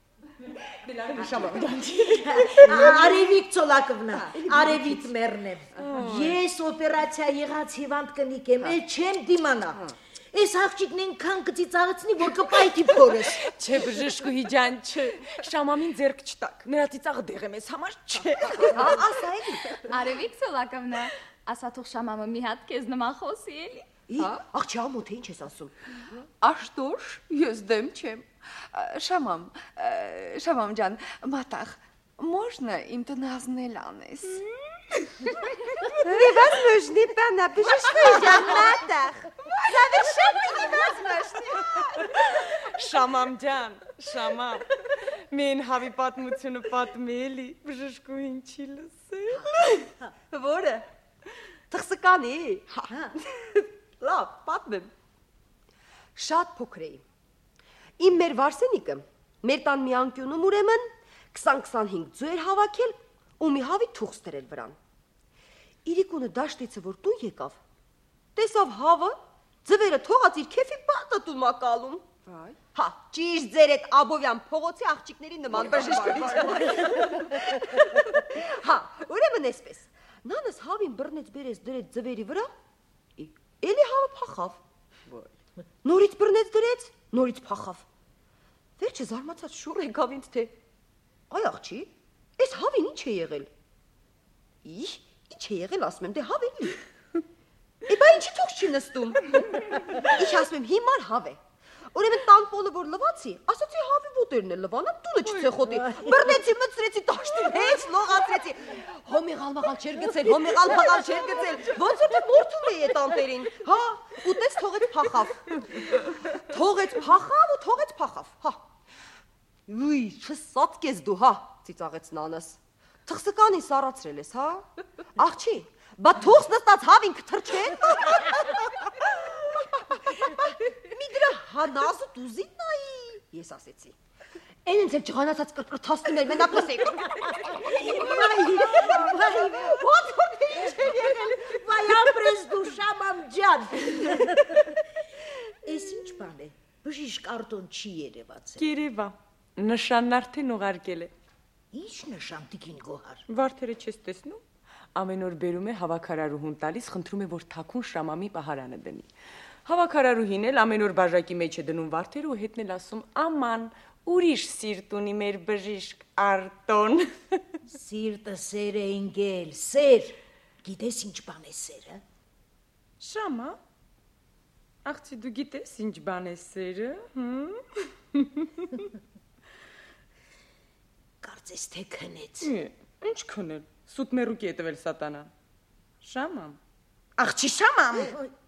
Արևիկ Ծոլակովնա, արևից մեռնեմ։ Ես օպերացիա եղած հիվանդ կնիկ եմ, էլ չեմ դիմանա։ Այս աղջիկն այնքան կծիծաղեցնի, որ կպայթի փորս։ Չէ, բժշկուհի ջան, չէ։ Շամամին ձեռք չտակ։ Նրա ծիծաղը դեղ է մեզ համար, չէ։ Ասա էլի։ Արևիկ Ծոլակովնա, ասա թող Շամամը մի հատ քեզ նման խոսի էլի։ Աղջի ամոթ ինչ ես ասում։ Աշտոր, ես դեմ չեմ։ Շամամ ջան, մատաղ, можно им то назнеланես։ Невозможно, пана бժշկուհի ջան, մատաղ։ Совершенно невозможно։ Շամամ ջան, Շամամ։ Մեն հավի պատմությունը պատմելի, բժշկուհին չի լսել։ Որը։ Թխսկանի։ Լավ, պատմեմ։ Շատ փոքր էի։ Իմ մեր Վարսենիկը մեր տան մի անկյունում ուրեմն 20-25 ձուեր հավաքել ու մի հավի թուղթ դրել վրան։ Իրիկունը դաշտիցը որ տուն եկավ, տեսավ հավը, ձվերը թողած իր քեֆի պատատում ակալում։ Վայ։ Հա, ճիշտ ձեր այդ Աբովյան փողոցի աղջիկների նման բժշկուհի։ Հա, ուրեմն էսպես։ Նանս հավին բռնեց բերեց դրեց ձվերի վրա, էլի հավը փախավ։ Նորից բռնեց դրեց, նորից փախավ։ Վերջը զարմացած շուռ եկավ ինձ թե այ աղջի, այս հավին ինչ է եղել։ Ինչ է եղել, ասում եմ, դե հավ էլի։ Բա ինչի թող չի նստում։ Ինչ ասում եմ, հիմար հավ է։ Ուրեմն տան պոլը որ լվացի, ասացի հավի ոտերն է լվանամ, տունը չցեխոտի։ Բռնեցի, մտցրեցի տաշտին, հեչ լողացրեցի։ Հոմեղալ չեր գցել, չեր գցել։ Ոնց որ դու մորթում էի այդ անտերին։ Հա, ու տես թողեց փախավ։ Թողեց փախավ, հա։ Ուй, չսած կես դու, հա, ծիծաղեց նանս։ Թխսկանի սառացրել ես, հա։ Աղջի, բա թողս նստած հավին կթրջե։ Մի դրա հանազը դուզին նայի, ես ասեցի։ Են ինձ էլ ջղանացած կրկրթասնում էր, մենակ լսեք։ Ոնց որ ինչ է եղել, վայ ապրես դու Շամամ ջան։ Էս ինչ բան է, բժիշկ Արտոն չի երևացել։ Երևա, նշանն արդեն ուղարկել է։ Ինչ նշան տիկին Գոհար։ Վարդերը չես տեսնում, ամեն օր բերում է հավաքարարուհուն տալիս, խնդրում է, որ թաքուն Շամամի պահարանը դնի։ Հավաքարարուհին էլ ամեն օր բաժակի մեջ է դնում վարդերը ու հետն էլ ասում, աման, ուրիշ սիրտ ունի մեր բժիշկ Արտոն։ Սիրտը սեր է ինգել, սեր։ Գիտես ինչ բան է սերը։ Շամա, աղջի դու գիտես ինչ բան է սերը։ Կարծես թե քնեց։ Ինչ քնել, սուտ մերուկի է տվել սատանան։ Շամամ, աղջի Շամամ։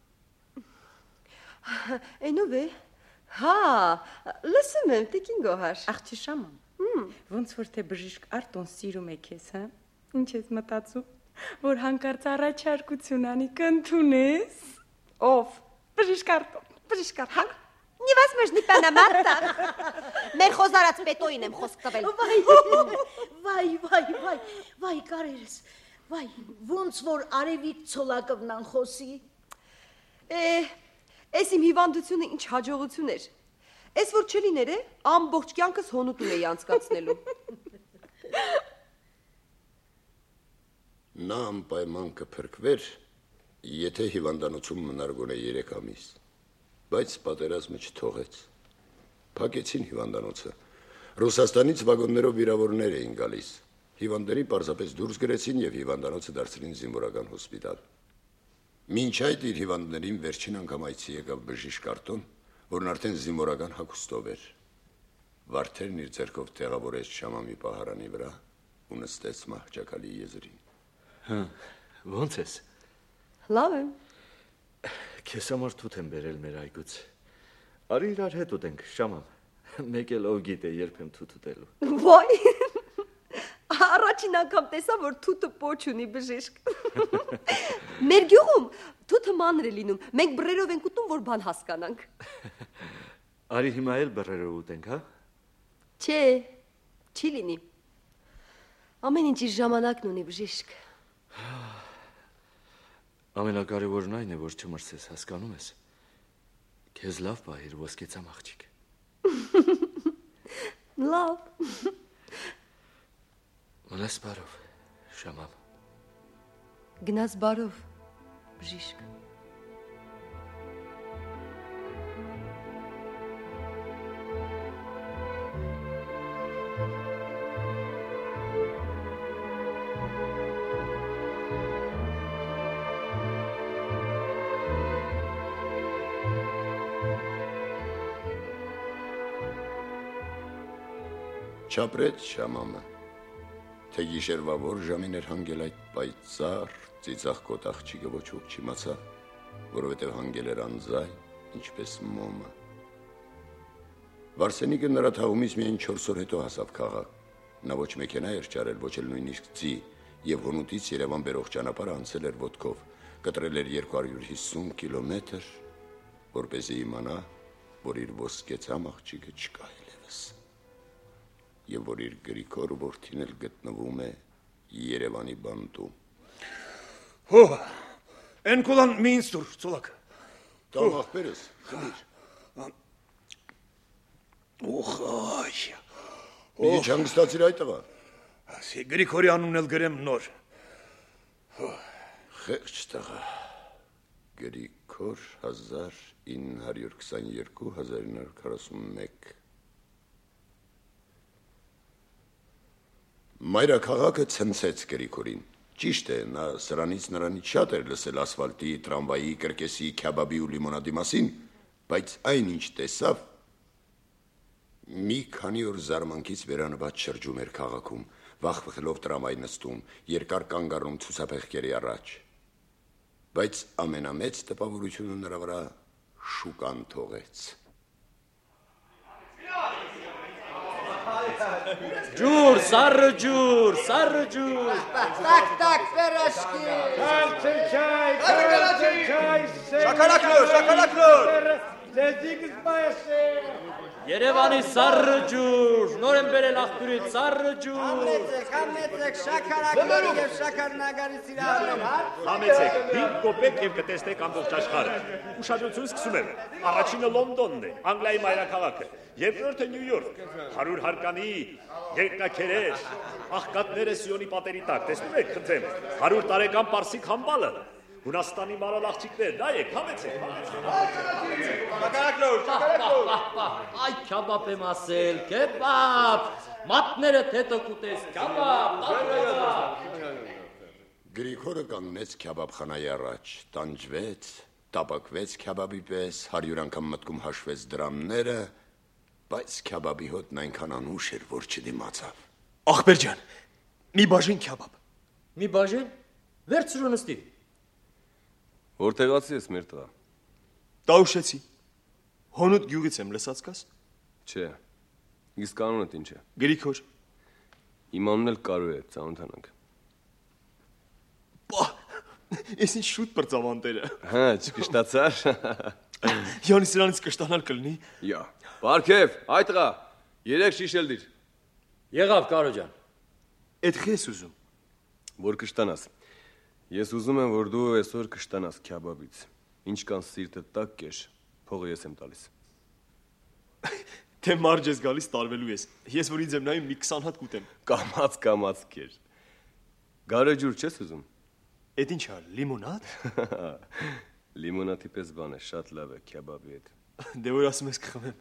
Այնով է, հա, լսում եմ, տիկին Գոհար։ Աղջի Շամամ, ոնց որ թե բժիշկ Արտոն սիրում է քեզ, հա, ինչ ես մտածում, որ հանկարծ առաջարկություն անի կընդունես, ով, բժիշկ Արտոն, Невозможно, пана մատաղ։ Մեր խոզարած պետոին եմ խոսք տվել։ Վայ, կարերս, վայ, ոնց որ Արևիկ Ծոլակովնան խոսի։ Էս իմ հիվանդությունը ինչ հաջողություն էր։ Էս որ չլիներ է, ամբողջ կյանքս հոնուտում էի անցկացնելու։ Նա անպայման կփրկվեր, եթե հիվանդանոցում մնար գոնե 3 ամիս, բայց պատերազմը չթողեց։ Փակեցին հիվանդանոցը։ Ռուսաստանից վագոններով վիրավորներ էին գալիս։ Հիվանդների պարզապես դուրս գրեցին եւ հիվանդանոցը դարձրին զինվորական հոսպիտալ։ Մինչ այդ իր հիվանդներին վերջին անգամ այցի եկավ բժիշկ Արտոն, որն արդեն զինվորական հագուստով էր։ Վարդերն իր ձեռքով տեղավորեց Շամամի պահարանի վրա ու նստեց մահճակալի եզրին։ Հա, ո՞նց ես։ Լավ եմ։ Քեզ համար թութ եմ բերել մեր այգուց։ Արի իրար հետ ուտենք, Շամամ։ Մեկ էլ ով գիտե երբ եմ թութ ուտելու։ Ոայ, առաջին անգամ տեսա, որ թութը պոչ ունի բժիշկ։ Մեր գյուղում թութը մանր է լինում, մենք բռերով ենք ուտում, որ բան հասկանանք։ Արի հիմա էլ բռերով ուտենք, հա։ Չէ, չի լինի։ Ամեն ինչ իր ժամանակն ունի բժիշկ։ Ամենակարևորն այն է, որ չմրսես, հասկանում ես։ Քեզ լավ պահիր ոսկեցամ աղջիկ։ Լավ։ Մնաս բարով, Շամամ։ Գնաս բարով, բժիշկ։ Չապրեց Շամամը, թե գիշերվա որ ժամին էր հանգել այդ պայծառ ծիծաղկոտ աղջիկը ոչ ոք չիմացավ, որովհետև հանգել էր անձայն, ինչպես մոմը։ Վարսենիկը նրա թաղումից միայն 4 օր հետո հասավ քաղաք։ Նա ոչ մեքենա էր ճարել, ոչ էլ նույնիսկ ձի, եւ Հունուտից Երևան բերող ճանապարհը անցել էր ոտքով, կտրել էր 250 կիլոմետր, որպեսզի իմանա, որ իր ոսկեցամ աղջիկը չկա այլևս։ Եվ որ իր Գրիգոր որդին էլ գտնվում է Երևանի բանտում։ Հո, են կոլան մի ինձ տուր, ծոլակ։ Տամ աղբերս, խմիր։ Ուխ, այ։ Մի չանգստացիր այդ տղա։ Ասի Գրիգորի անունն էլ գրեմ նոր։ Խեղճ տղա։ Գրիգոր 1922-1941 Մայրաքաղաքը ցնցեց Գրիգորին։ Ճիշտ է, նա սրանից նրանից շատ էր լսել ասֆալտի, տրամվայի, կրկեսի, քյաբաբի ու լիմոնադի մասին, բայց այն ինչ տեսավ, մի քանի օր զարմանքից վերանված շրջում էր քաղաքում, վախվխելով տրամվայի նստում, երկար կանգ առնում ցուցափեղկերի առաջ։ Բայց ամենամեծ տպավորությունը նրա վրա շուկան թողեց։ Ջուր, սառը ջուր, սառը ջուր։ Так, пирожки. Չայ, Շաքարակլոր։ Ձեզիկս բայսե։ Երևանի սառը ջուր, նոր եմ բերել աղբյուրից սառը ջուր։ Համեցեք, շաքարակլոր եւ շաքարնագարից իրավեն, հա։ Համեցեք, 5 կոպեկ եւ կտեսնեք ամբողջ աշխարհը։ Ուշադրություն սկսում եմ։ Առաջինը Լոնդոնն է, Անգլիայի մայրաքաղաքը, երկրորդը Նյու Յորք, 100 հարկանի, երկնակերեր, աղքատները Սիոնի պատերի տակ, տեսնում եք, խնդրեմ, 100 տարեկան պարսիկ համբալը, Հունաստանի մարալ աղջիկներ, նայեք, համեցեք։ Շաքարակլոր։ Այ քյաբաբ եմ ասել, քեբաբ, մատները թեթո կուտես, քյաբաբ։ Գրիգորը կանգնեց քյաբաբխանայի առաջ, տանջվեց, տապակվեց քյաբաբի պես, 100 անգամ մտքում հաշվեց դրամները, բայց քյաբաբի հոտն այնքան անուշ էր, որ չդիմացավ։ Ախպեր ջան, մի բաժին քյաբաբ։ Մի բաժին, վերցրու նստի։ Որտեղացի ես մեր տղա։ Տաուշեցի։ Հոնուտ գյուղից եմ, լսած կաս։ Չէ։ Իսկ կանոնդ ինչ է։ Գրիգոր։ Իմ անունն էլ Կարո է, ծանոթանանք։ Ես ինչ շուտ պրծավանտերը։ Հա, չկշտացար։ Յանի սրանից կշտանալ կլինի։ Յա, Բարքև, այ տղա, 3 շիշել դիր։ Եղավ Կարո ջան։ Էդ խես ուզում։ Որ կշտանաս։ Ես ուզում եմ, որ դու այսօր կշտանաս քյաբաբից։ Ինչ կան սիրտը տակ կեշ, փողը ես եմ տալիս։ Թե մարջ ես գալիս տարվելու ես։ Ես որ ինձ եմ նայում մի 20 հատ կուտեմ։ Կամաց կեր։ Գարե ջուր չես ուզում։ Էդ ինչ է, լիմոնադ։ Լիմոնադի պես բան է, շատ լավ է քյաբաբի հետ։ Դե որ ասում ես կխմեմ։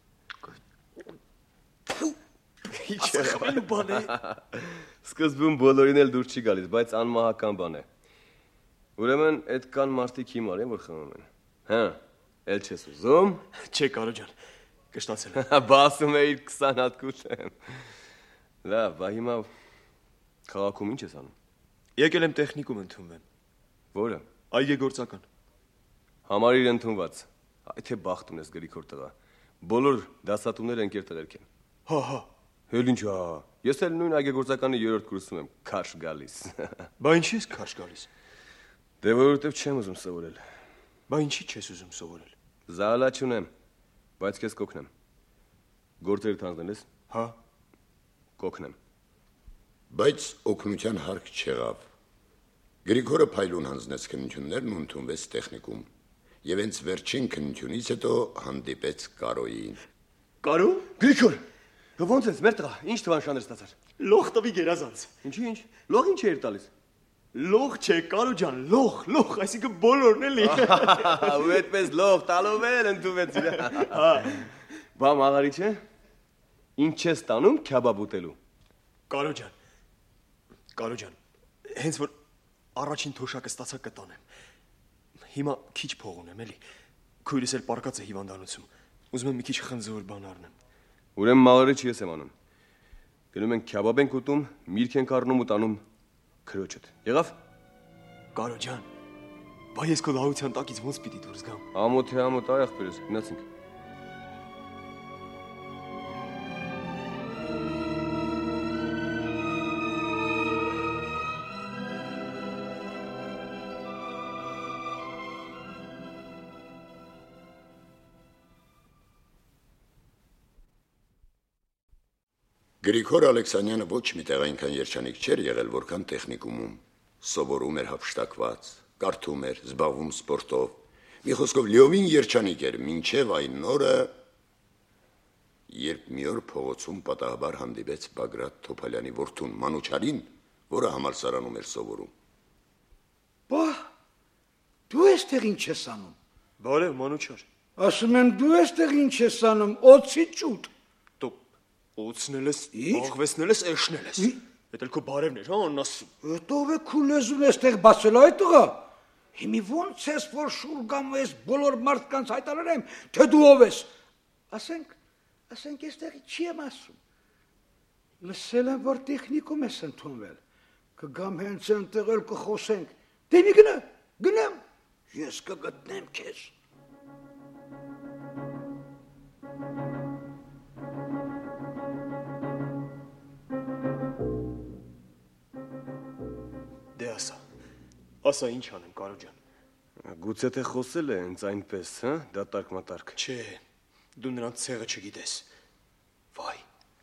Ինչ է խմելու բան է։ Սկզբում բոլորին էլ դուր չի գալիս, բայց անմահական բան է։ Ուրեմն այդ կան մարդիկ հիմար են, որ խմում են։ Հա, էլ չես ուզում։ Չէ, Կարո ջան, կշտացել եմ։ Բա ասում էիր 20 հատ կուտեմ։ Լավ, բա հիմա քաղաքում ինչ ես անում։ Եկել եմ տեխնիկում ընդունվեմ։ Որը։ Այգեգործական։ Համարիր ընդունված։ Այ թե բախտ ունես Գրիգոր տղա։ Բոլոր դասատուները ընկեր տղերք են։ Հա։ Հել ինչ հա։ Ես էլ նույն այգեգործականի 3-րդ կուրսում եմ, քարշ գալիս։ Բա ինչի՞ ես քարշ գալիս։ Դե որովհետև չեմ ուզում սովորել։ Բա ինչի՞ չես ուզում սովորել։ Զալա չունեմ, բայց քեզ կօգնեմ։ Գործերդ հանձնել ես։ Հա։ Կօգնեմ։ Բայց օգնության հարկ չեղավ։ Գրիգորը փայլուն հանձնեց քննություններն ու ընդունվեց տեխնիկում։ Եվ հենց վերջին քննությունից հետո հանդիպեց Կարոյին։ Կարո՞։ Գրիգոր, ո՞նց ես, մեր տղա, ինչ թվանշաններ ստացար։ Լող տվի գերազանց։ Ինչի ինչ։ Լող ինչ էր տալիս։ Լող չէ, Կարո ջան, լող, այսինքն բոլորն էլի։ Ու այդպես լող տալով էլ ընդունվեցին։ Հա։ Բա մաղարի չէ։ Ինչ ես տանում քյաբաբ ուտելու։ Կարո ջան, հենց որ առաջին թոշակը ստացա կտանեմ։ Հիմա քիչ փող ունեմ էլի։ Քույրս էլ պարկած է հիվանդանոցում։ Ուզում եմ մի քիչ խնձոր բան առնեմ։ Ուրեմն մաղարի չի ես եմ անում։ Գնում ենք քյաբաբ ենք ուտում, միրգ ենք առնում ու տանում քրոջդ։ Եղավ։ Կարո ջան, բա ես քո լավության տակից ոնց պիտի դուրս գամ։ Ամոթ է ամոթ այախ բերես, գնացինք։ Գրիգոր Ալեքսանյանը ոչ մի տեղ այնքան երջանիկ չէր եղել, որքան տեխնիկումում։ Սովորում էր հափշտակված, կարդում էր, զբաղվում սպորտով։ Մի խոսքով լիովին երջանիկ էր, մինչև այն օրը, երբ մի օր փողոցում պատահաբար հանդիպեց Բագրատ Թոփալյանի որդուն Մանուչարին, որը համալսարանում էր սովորում։ Բա, դու էստեղ ինչ ես անում։ Բարև Մանուչար։ Ասում եմ դու էստեղ ինչ ես անում, օծի ճուտ։ Օծնել ես, աղվեսնել ես, էշնել ես։ Էդ էլ քո բարևն էր, հա, անասում։ Հետո ով է քու լեզուն էստեղ բացել այդ տղա։ Հիմի ոնց ես որ շուր գամ ես բոլոր մարդկանց հայտարարեմ, թե դու ով ես։ Ասենք էստեղ չի եմ ասում։ Լսել եմ որ տեխնիկում ես ընդունվել։ Կգամ հենց այնտեղ էլ կխոսենք։ Դե մի գնամ։ Ես կգտնեմ քեզ։ Ասա ինչ անեմ, Կարո ջան։ Գուցե թե խոսել է հենց այնպես, հա, դատարկ մատարկ։ Չէ, դու նրանց ցեղը չգիտես։ Վայ։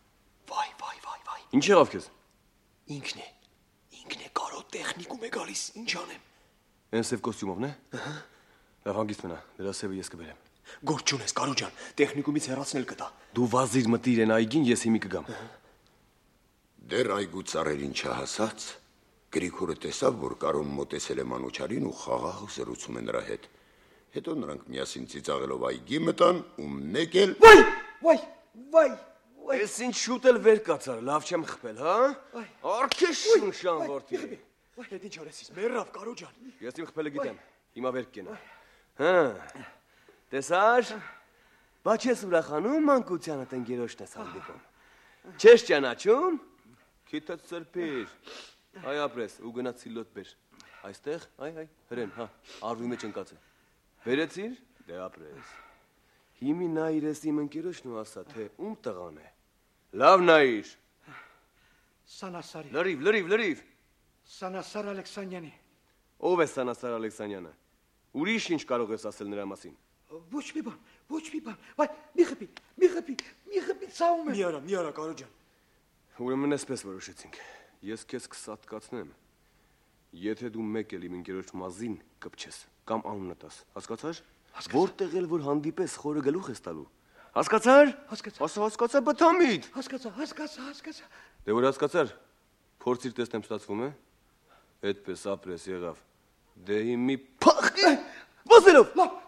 Ինչ եղավ քեզ։ Ինքն է Կարո տեխնիկում է գալիս, ինչ անեմ։ Այն սև կոստյումովն է։ Ահա։ Լավ հանգիստ մնա, դրա սևը ես կբերեմ։ Գործ չունես, Կարո ջան, տեխնիկումից հեռացնել կտա։ Դու վազիր մտիր այն այգին, ես հիմի կգամ։ Դեռ այգու ծառերին չհասած Գրիգորը տեսավ, որ Կարոն մոտեցել է Մանուչարին ու խաղաղ զրուցում է նրա հետ։ Հետո նրանք միասին ծիծաղելով այգի մտան ու մեկ էլ Վայ։ Ես ինչ շուտ էլ վեր կացար, լավ չեմ խփել, հա։ Արքեշ շնշան որդի։ Հետ ինչ արեցիս, մեռավ Կարո ջան։ Ես իմ խփելը գիտեմ, հիմա վեր կենա։ Հա։ Տեսար։ Բա չես ուրախանում մանկությանդ ընկերոջն ես հանդիպում։ Չես ճանաչում։ Քիթդ սրբիր։ Այ ապրես, ու գնա ցիլոտ բեր։ Այստեղ, այ, հրեն, հա, արվի մեջ ընկած է։ Բերեցիր, դե ապրես։ Հիմի նայիր ես իմ ընկերոջն ու ասա, թե ում տղան է։ Լավ նայիր։ Սանասարի։ Լրիվ։ Սանասար Ալեքսանյանի։ Ով է Սանասար Ալեքսանյանը։ Ուրիշ ինչ կարող ես ասել նրա մասին։ Ոչ մի բան։ Վայ, մի խփի, ցավում եմ։ Մի արա, Կարո ջան։ Ուրեմն այսպես որոշեցինք։ Ես քեզ կսատկացնեմ։ Եթե դու մեկ էլ իմ ընկերոջ մազին կպչես կամ անունը տաս, հասկացար։ Որտեղ էլ որ հանդիպես խորը գլուխ ես տալու։ Հասկացար։ Հասկացա բթամիտ։ Հասկացա։ Դե որ հասկացար։ Փորձիր տեսնեմ ստացվում է։ Այդպես ապրես եղավ։ Դե հիմի փախի։ Բացելով։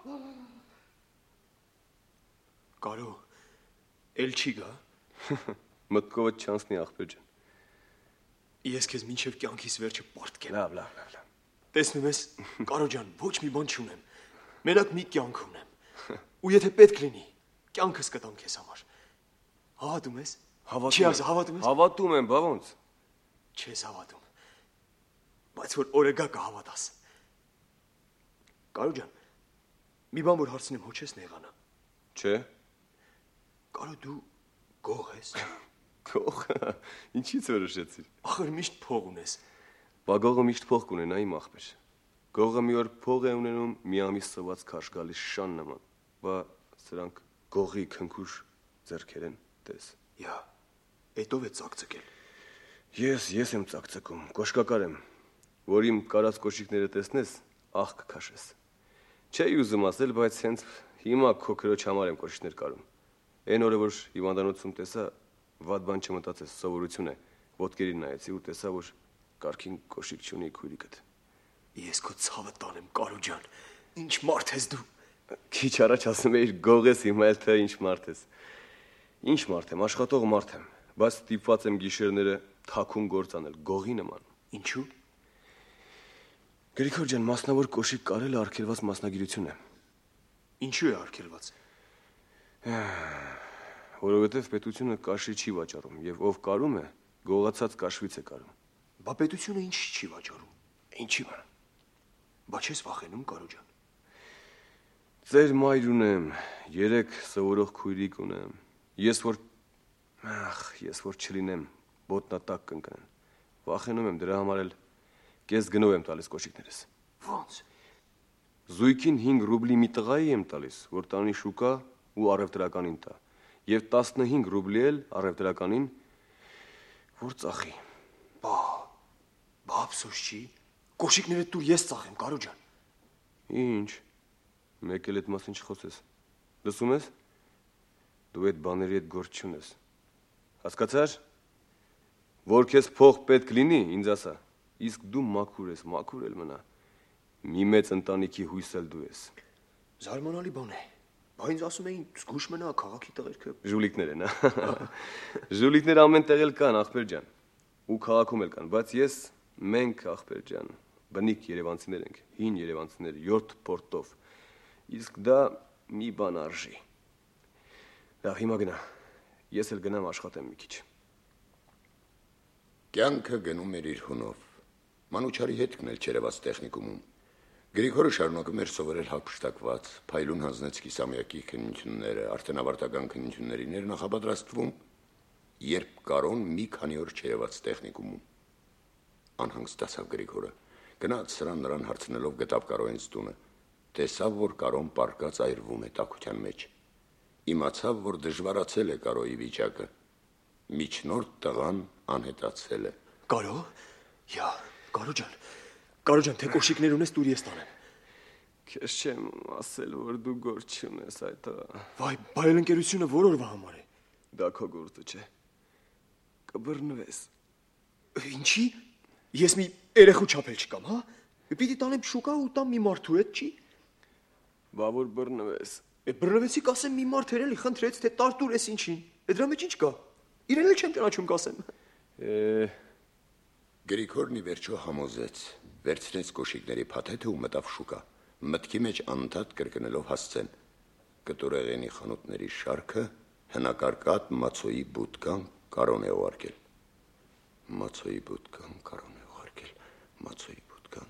Կարո, էլ չի գա։ Մտքովդ չանցնի ախպեր ջան։ Ես քեզ մինչև կյանքիս վերջը պարտքեմ։ Լավ։ Տեսնում ես, Կարո ջան, ոչ մի բան չունեմ։ Մենակ մի կյանք ունեմ։ Ու եթե պետք լինի, կյանքս կտամ քեզ համար։ Հավատում ես։ Չի ասա, հավատում ես։ Հավատում եմ, բա ոնց։ Չես հավատում։ Բայց որ օրը գա կհավատաս։ Կարո ջան, մի բան որ հարցնեմ, հո չես նեղանա։ Չէ։ Կարո դու գող ես։ Փող։ Ինչի՞ց որոշեցիր։ Ախր միշտ փող ունես։ Բա գողը միշտ փող կունենա իմ ախպեր։ Գողը մի օր փող է ունենում մի ամիս ծված քաշ գալիս շան նման։ Բա սրանք գողի քնքուշ ձեռքեր են, տես։ Յա, էտով է ծակծկել։ Ես եմ ծակծկում, կոշկակար եմ, որ իմ կարած կոշիկները տեսնես, աղ կքաշես։ Չէի ուզում ասել, բայց հենց հիմա քո քրոջ համար եմ կոշիկներ կարում։ Այն օրը որ հիվանդանոցում տեսա, վատ բան չմտածես, սովորություն է։ Ոտքերին նայեցի ու տեսա, որ կարգին կոշիկ չունի քույրիկդ։ Ես քո ցավը տանեմ, Կարո ջան։ Ինչ մարդ ես դու։ Քիչ առաջ ասում էիր գողես, հիմա էլ թե ինչ մարդ ես։ Ինչ մարդ եմ, աշխատող մարդ եմ, բայց ստիպված եմ գիշերները թաքուն գործ անել, գողի նման։ Ինչու՞։ Գրիգոր ջան, մասնավոր կոշիկ կարելը արգելված մասնագիտություն է։ Ինչու է արգելված։ Որովհետև պետությունը կաշի չի վաճառում, եւ ով կարում է, գողացած կաշվից է կարում։ Բա պետությունը ինչ չի վաճառում։ Ինչի՞ բան։ Բա չես վախենում, Կարո ջան։ Ձեր մայր ունեմ, 3 սովորող քույրիկ ունեմ։ Ես որ չլինեմ, ոտնատակ կընկնեն։ Վախենում եմ, դրա համար էլ կես գնով եմ տալիս կոշիկներս։ Ո՞նց։ Զույգին 5 ռուբլի մի տղայի եմ տալիս, որ տանի շուկա ու առևտրականին տա, եւ 15 ռուբլի էլ առևտրականին, որ ծախի։ Բա ափսոս չի։ Կոշիկները դու ես ծախեմ, Կարո ջան։ Ինչ։ Մեկ էլ այդ մասին չխոսես։ Լսում ես։ Դու այդ բաների հետ գործ չունես։ Հասկացար։ Որ քեզ փող պետք լինի, ինձ ասա։ Իսկ դու մաքուր ես, մաքուր էլ մնա։ Մի մեծ ընտանիքի հույս էլ դու ես։ Զարմանալի բան է։ Բա ինձ ասում էին, զգուշ մնա քաղաքի տղերքը։ Ժուլիկներ են, հա։ Ժուլիկներ ամեն տեղ էլ կան, ախպեր ջան։ Ու քաղաքում էլ կան, բայց մենք ախպեր ջան, բնիկ երևանցիներ ենք, հին երևանցիներ, 7 պորտով։ Իսկ դա մի բան արժի։ Դա հիմա գնա։ Ես էլ գնամ աշխատեմ մի քիչ։ Կյանքը գնում էր իր հունով։ Մանուչարի հետքն էլ չերևաց տեխնիկումում։ Գրիգորը շարունակում էր սովորել հափշտակված, փայլուն հանձնեց կիսամյակի քննությունները, արդեն ավարտական քննություններին էր նախապատրաստվում, երբ Կարոն մի քանի օր չերևաց տեխնիկումում։ Անհանգստացավ Գրիգորը։ Գնաց սրան նրան հարցնելով գտավ Կարոյից տունը։ Տեսավ, որ Կարոն պարկած այրվում է տաքության մեջ։ Իմացավ, որ դժվարացել է Կարոյի վիճակը։ Միջնորդ տղան անհետացել է։ Կարո։ Յա, Կարո ջան, թե կոշիկներ ունես դուր ես տանեմ։ Քեզ չեմ ասել, որ դու գործ չունես այդ։ Վայ, բայել ընկերությունը որ օրվա համար է։ Դա քո գործը չէ։ Կբռնվես։ Ինչի։ Ես մի երեխու չափել չկամ, հա։ Պիտի տանեմ շուկա ու տամ մի մարդու հետ, չի։ Բա որ բռնվես։ Բռնվեցի կասեմ մի մարդ էր էլի խնդրեց, թե տարտուր ես ինչին։ Դրա մեջ ինչ կա։ Իրեն էլ չեմ ճանաչում կասեմ։ Գրիգորն ի վերջո համոզեց, վերցրեց կոշիկների փաթեթը ու մտավ շուկա։ Մտքի մեջ անընդհատ կրկնելով հասցեն։ Կտորեղենի խանութների շարքը հնակարկատ մացոյի բուտկան Կարոն է ուղարկել։ Մացոյի բուտկան Կարոն է ուղարկել։ Մացոյի բուտկան։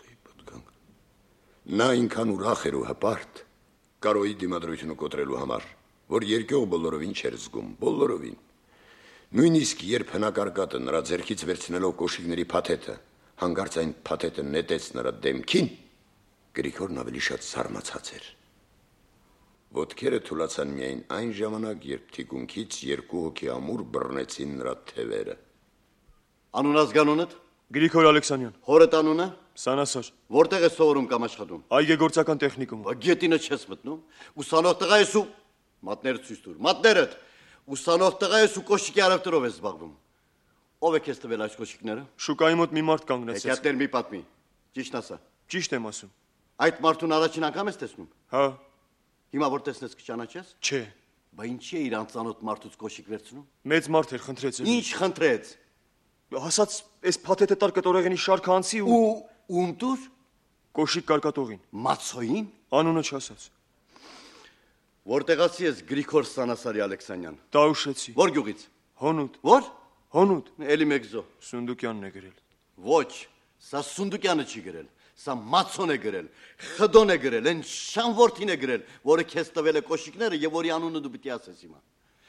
Նա ինքան ուրախ էր ու հպարտ Կարոյի դիմադրությունը կոտրելու համար, որ երկյուղ բոլորովին չէր զգում, բոլորովին։ Նույնիսկ երբ հնակարկատը նրա ձեռքից վերցնելով կոշիկների փաթեթը, հանկարծ այն փաթեթը նետեց նրա դեմքին, Գրիգորն ավելի շատ զարմացած էր։ Ոտքերը թուլացան միայն այն ժամանակ, երբ թիկունքից 2 հոգի ամուր բռնեցին նրա թևերը։ Անուն ազգանունդ։ Գրիգոր Ալեքսանյան։ Հորդ անունը։ Սանասար։ Որտեղ ես սովորում կամ աշխատում։ Այգեգործական տեխնիկում։ Գետինը չես մտնում։ Ուսանող տղա ես ու մատները ցույց տուր։ Մատներդ։ Ուսանող տղա ես ու կոշիկի առևտրով ես զբաղվում։ Ո՞վ է քեզ տվել այս կոշիկները։ Շուկայի մոտ մի մարդ կանգնեցեց։ Հեքիաթներ մի պատմի։ Ճիշտ ասա։ Ճիշտ եմ ասում։ Այդ մարդուն առաջին անգամ ես տեսնում։ Հա։ Հիմա որ տեսնես կճանաչես։ Չէ։ Բա ինչի է իր անծանոթ մարդուց կոշիկ վերցնում։ Մեծ մարդ էր խնդրեց։ Ինչ խնդրեց։ Հասած այս փաթեթը տար կտորեղենի շարքը անցի ու ում տուր։ Կոշիկ կարկատողին։ Մացոյին։ Անունը չասաց։ Որտեղացի ես Գրիգոր Սանասարի Ալեքսանյան։ Տաուշեցի։ Որ գյուղից։ Հոնուտ։ Որ։ Հոնուտ։ Էլի մեկ զո։ Սունդուկյանն է գրել։ Ոչ, սա Սունդուկյանը չի գրել։ Սա Մացոն է գրել, Խդոն է գրել, այն շան որդին է գրել, որը քեզ տվել է կոշիկները եւ որի անունը դու պիտի ասես հիմա։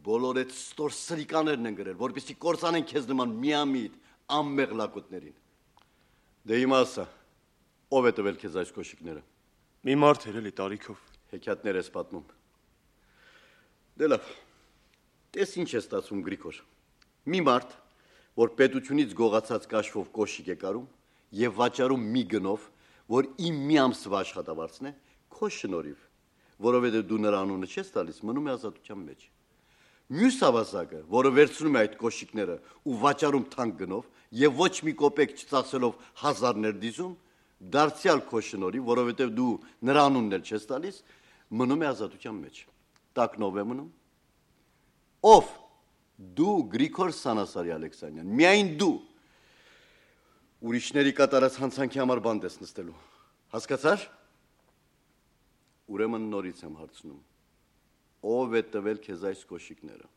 բոլոր այդ ստոր սրիկաներն են գրել, որպեսզի կործանեն քեզ նման միամիտ անմեղ լակոտներին։ Դե հիմա ասա, ով է տվել քեզ այս կոշիկները։ Մի մարդ էր էլի տարիքով։ Հեքիաթներ ես պատմում։ Դե լավ։ Տես ինչ է ստացվում Գրիգոր։ Մի մարդ, որ պետությունից գողացած կաշվով կոշիկ է կարում եւ վաճառում մի գնով, որ իմ մի ամսվա աշխատավարձն է, քո շնորհիվ, որովհետեւ դու նրա անունը չես տալիս, մնում է ազատության մեջ։ Մյուս ավազակը, որը վերցնում է այդ կոշիկները ու վաճառում թանկ գնով եւ ոչ մի կոպեկ չծախսելով հազարներ դիզում, դարձյալ քո շնորհիվ, որովհետեւ դու նրա անունն էլ չես տալիս, մնում է ազատության մեջ։ Տակնով է մնում։ Ով դու Գրիգոր Սանասարի Ալեքսանյան, միայն դու ուրիշների կատարած հանցանքի համար բանտ ես նստելու։ Հասկացար։ Ուրեմն նորից եմ հարցնում, ով է տվել քեզ այս կոշիկները։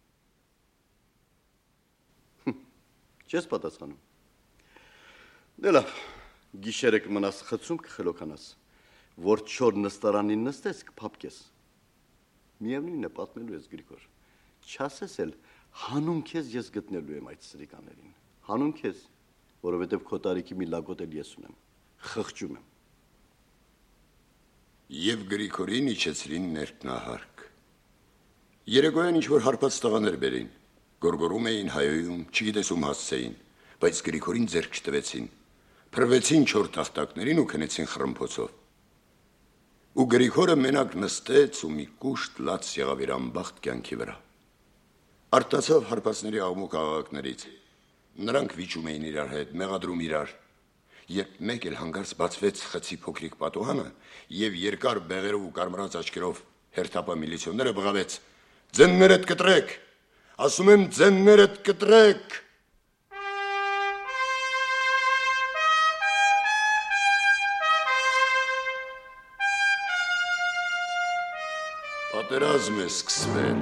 Չես պատասխանում։ Դե լավ, գիշերը կմնաս խցում կխելոքանաս, որ չոր նստարանին նստես կփափկես։ Միևնույնն է պատմելու ես Գրիգոր։ Չասես էլ հանուն քեզ ես գտնելու եմ այդ սրիկաներին։ Հանուն քեզ, որովհետև քո տարիքի մի լակոտ էլ ես ունեմ։ Խղճում եմ։ Եվ Գրիգորին իջեցրին ներքնահարկ։ Երեկոյան ինչ-որ հարբած տղաներ բերին, գորգորում էին, հայոյում, չգիտես ում հասցեին, բայց Գրիգորին ձեռք չտվեցին, փրվեցին չոր տախտակներին ու քնեցին խռմփոցով։ Ու Գրիգորը մենակ նստեց ու մի կուշտ լաց եղավ իր անբախտ կյանքի վրա։ Արտացավ հարբածների աղմուկ աղաղակներից, նրանք վիճում էին իրար հետ, մեղադրում իրար, երբ մեկ էլ հանգարց բացվեց խցի փոքրիկ պատուհանը եւ երկար բեղերով ու կարմրած աչքերով հերթապա միլիցիոները բղավեց. «Ձեններդ կտրեք, ասում եմ ձեններդ կտրեք»։ Պատերազմ է սկսվել։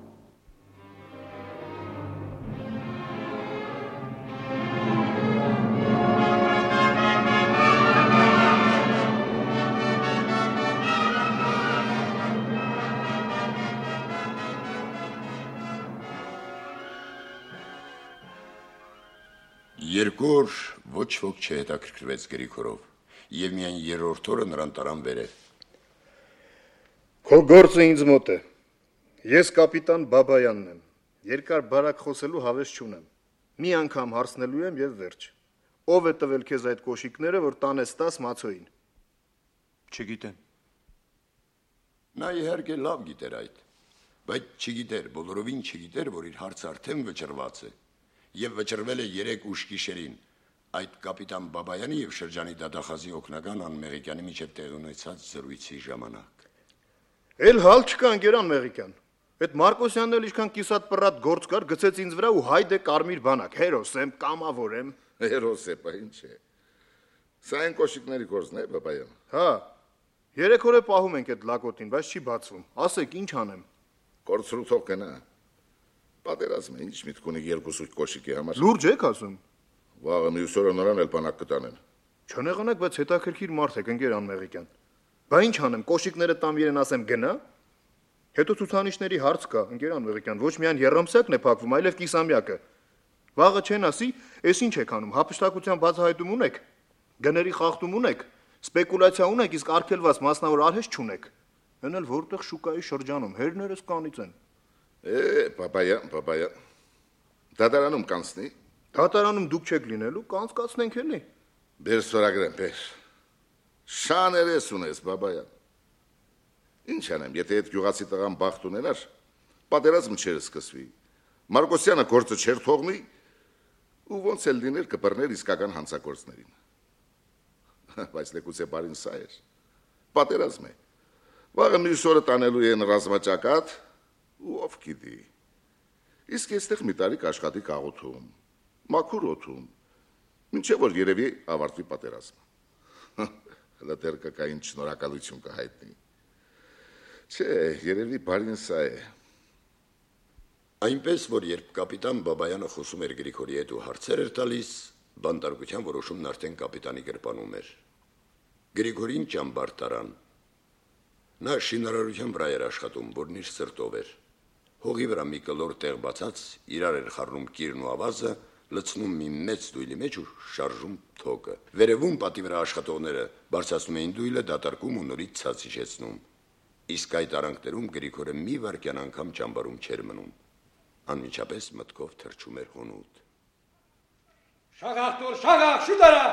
Երկու օր ոչ ոք չհետաքրքրվեց Գրիգորով, եւ միայն երրորդ օրը նրան տարան վերև։ Քո գործը ինձ մոտ է։ Ես կապիտան Բաբայանն եմ։ Երկար բարակ խոսելու հավես չունեմ։ Մի անգամ հարցնելու եմ եւ վերջ։ Ով է տվել քեզ այդ կոշիկները, որ տանես 10 մացոին։ Չգիտեմ։ Նա իհարկե լավ գիտեր այդ, բայց չգիտեր, բոլորովին չգիտեր, որ իր հարցը արդեն վճռված է։ Եվ վճռվել է 3 ուշ գիշերին այդ կապիտան Բաբայանի եւ շրջանի դատախազի օգնական Անմեղիկյանի միջև տեղի ունեցած զրույցի ժամանակ։ Էլ հալ չկա ընկերան Մեղիկյան։ Այդ Մարկոսյանն էլ ինչքան կիսատ պռատ գործ կար, գցեց ինձ վրա ու հայդե կարմիր բանակ։ Հերոս եմ, կամավոր եմ։ Հերոս է, բա ինչ է։ Սա այն կոշիկների գործն է, Բաբայան։ Հա։ 3 օր է պահում ենք այդ լակոտին, բայց չի բացվում։ Ասեք, ինչ անեմ։ Կորցրու թող կնա։ Պատերազմ է, ինչ միտք ունի 2 կոշիկի համար։ Լուրջ եք ասում։ Վաղը մյուս օրը նրան էլ բանակ կտանեն։ Չնեղանակ, բայց հետաքրքիր մարդ եք, ընկեր Անմեղիկյան։ Բա ինչ անեմ, կոշիկները տամ իրեն ասեմ գնա։ Հետո ցուցանիշների հարց կա, ընկեր Անմեղիկյան, ոչ միայն երամսյակն է փակվում, այլև կիսամյակը։ Վաղը չեն ասի, էս ինչ եք անում, հափշտակության բացահայտում ունեք, գների խախտում ունեք, սպեկուլյացիա ունեք, իսկ արգելված մասնավոր արհեստ չունեք։ Հեն էլ որտեղ շուկայի շրջանում հերներս կանից են։ Բաբայան։ Դատարանում կանցնի։ Դատարանում դուք չեք լինելու, կանցկացնենք էլի։ Բեր ստորագրեմ, բեր։ Շաներես ունես, Բաբայան։ Ինչ անեմ, եթե այդ գյուղացի տղան բախտ ունենար, պատերազմ չէր սկսվի։ Մարկոսյանը գործը չէր թողնի, ու ոնց էլ լիներ կբռներ իսկական հանցագործներին։ Բայց լեկուցե բարին սա էր։ Պատերազմ է։ Վաղը մյուս օրը տանելու են ռազմաճակատ, ու ով գիտի։ Իսկ այստեղ մի տարի կաշխատի կաղոթում, մաքուր օդում, մինչև որ երևի ավարտվի պատերազմը։ Հələ դեռ կային շնորհակալություն կհայտնի։ Չէ, երևի բարին սա է։ Այնպես, որ երբ կապիտան Բաբայանը խոսում էր Գրիգորի հետ ու հարցեր էր տալիս, բանտարկության որոշումն արդեն կապիտանի գրպանում էր։ Գրիգորին ճամբար տարան։ Նա շինարարության վրա էր աշխատում, որն իր սրտով էր։ Հողի վրա մի կլոր տեղ բացած, իրար էր խառնում կիրն ու ավազը, լցնում մի մեծ դույլի մեջ ու շարժում թոկը։ Վերևում պատի վրա աշխատողները բարձրացնում էին դույլը, դատարկում ու նորից ցած իջեցնում։ Իսկ այդ արանքներում Գրիգորը մի վայրկյան անգամ ճամբարում չէր մնում։ Անմիջապես մտքով թռչում էր հունուտ։ Շաղախ դուր, շաղախ, շուտ արա։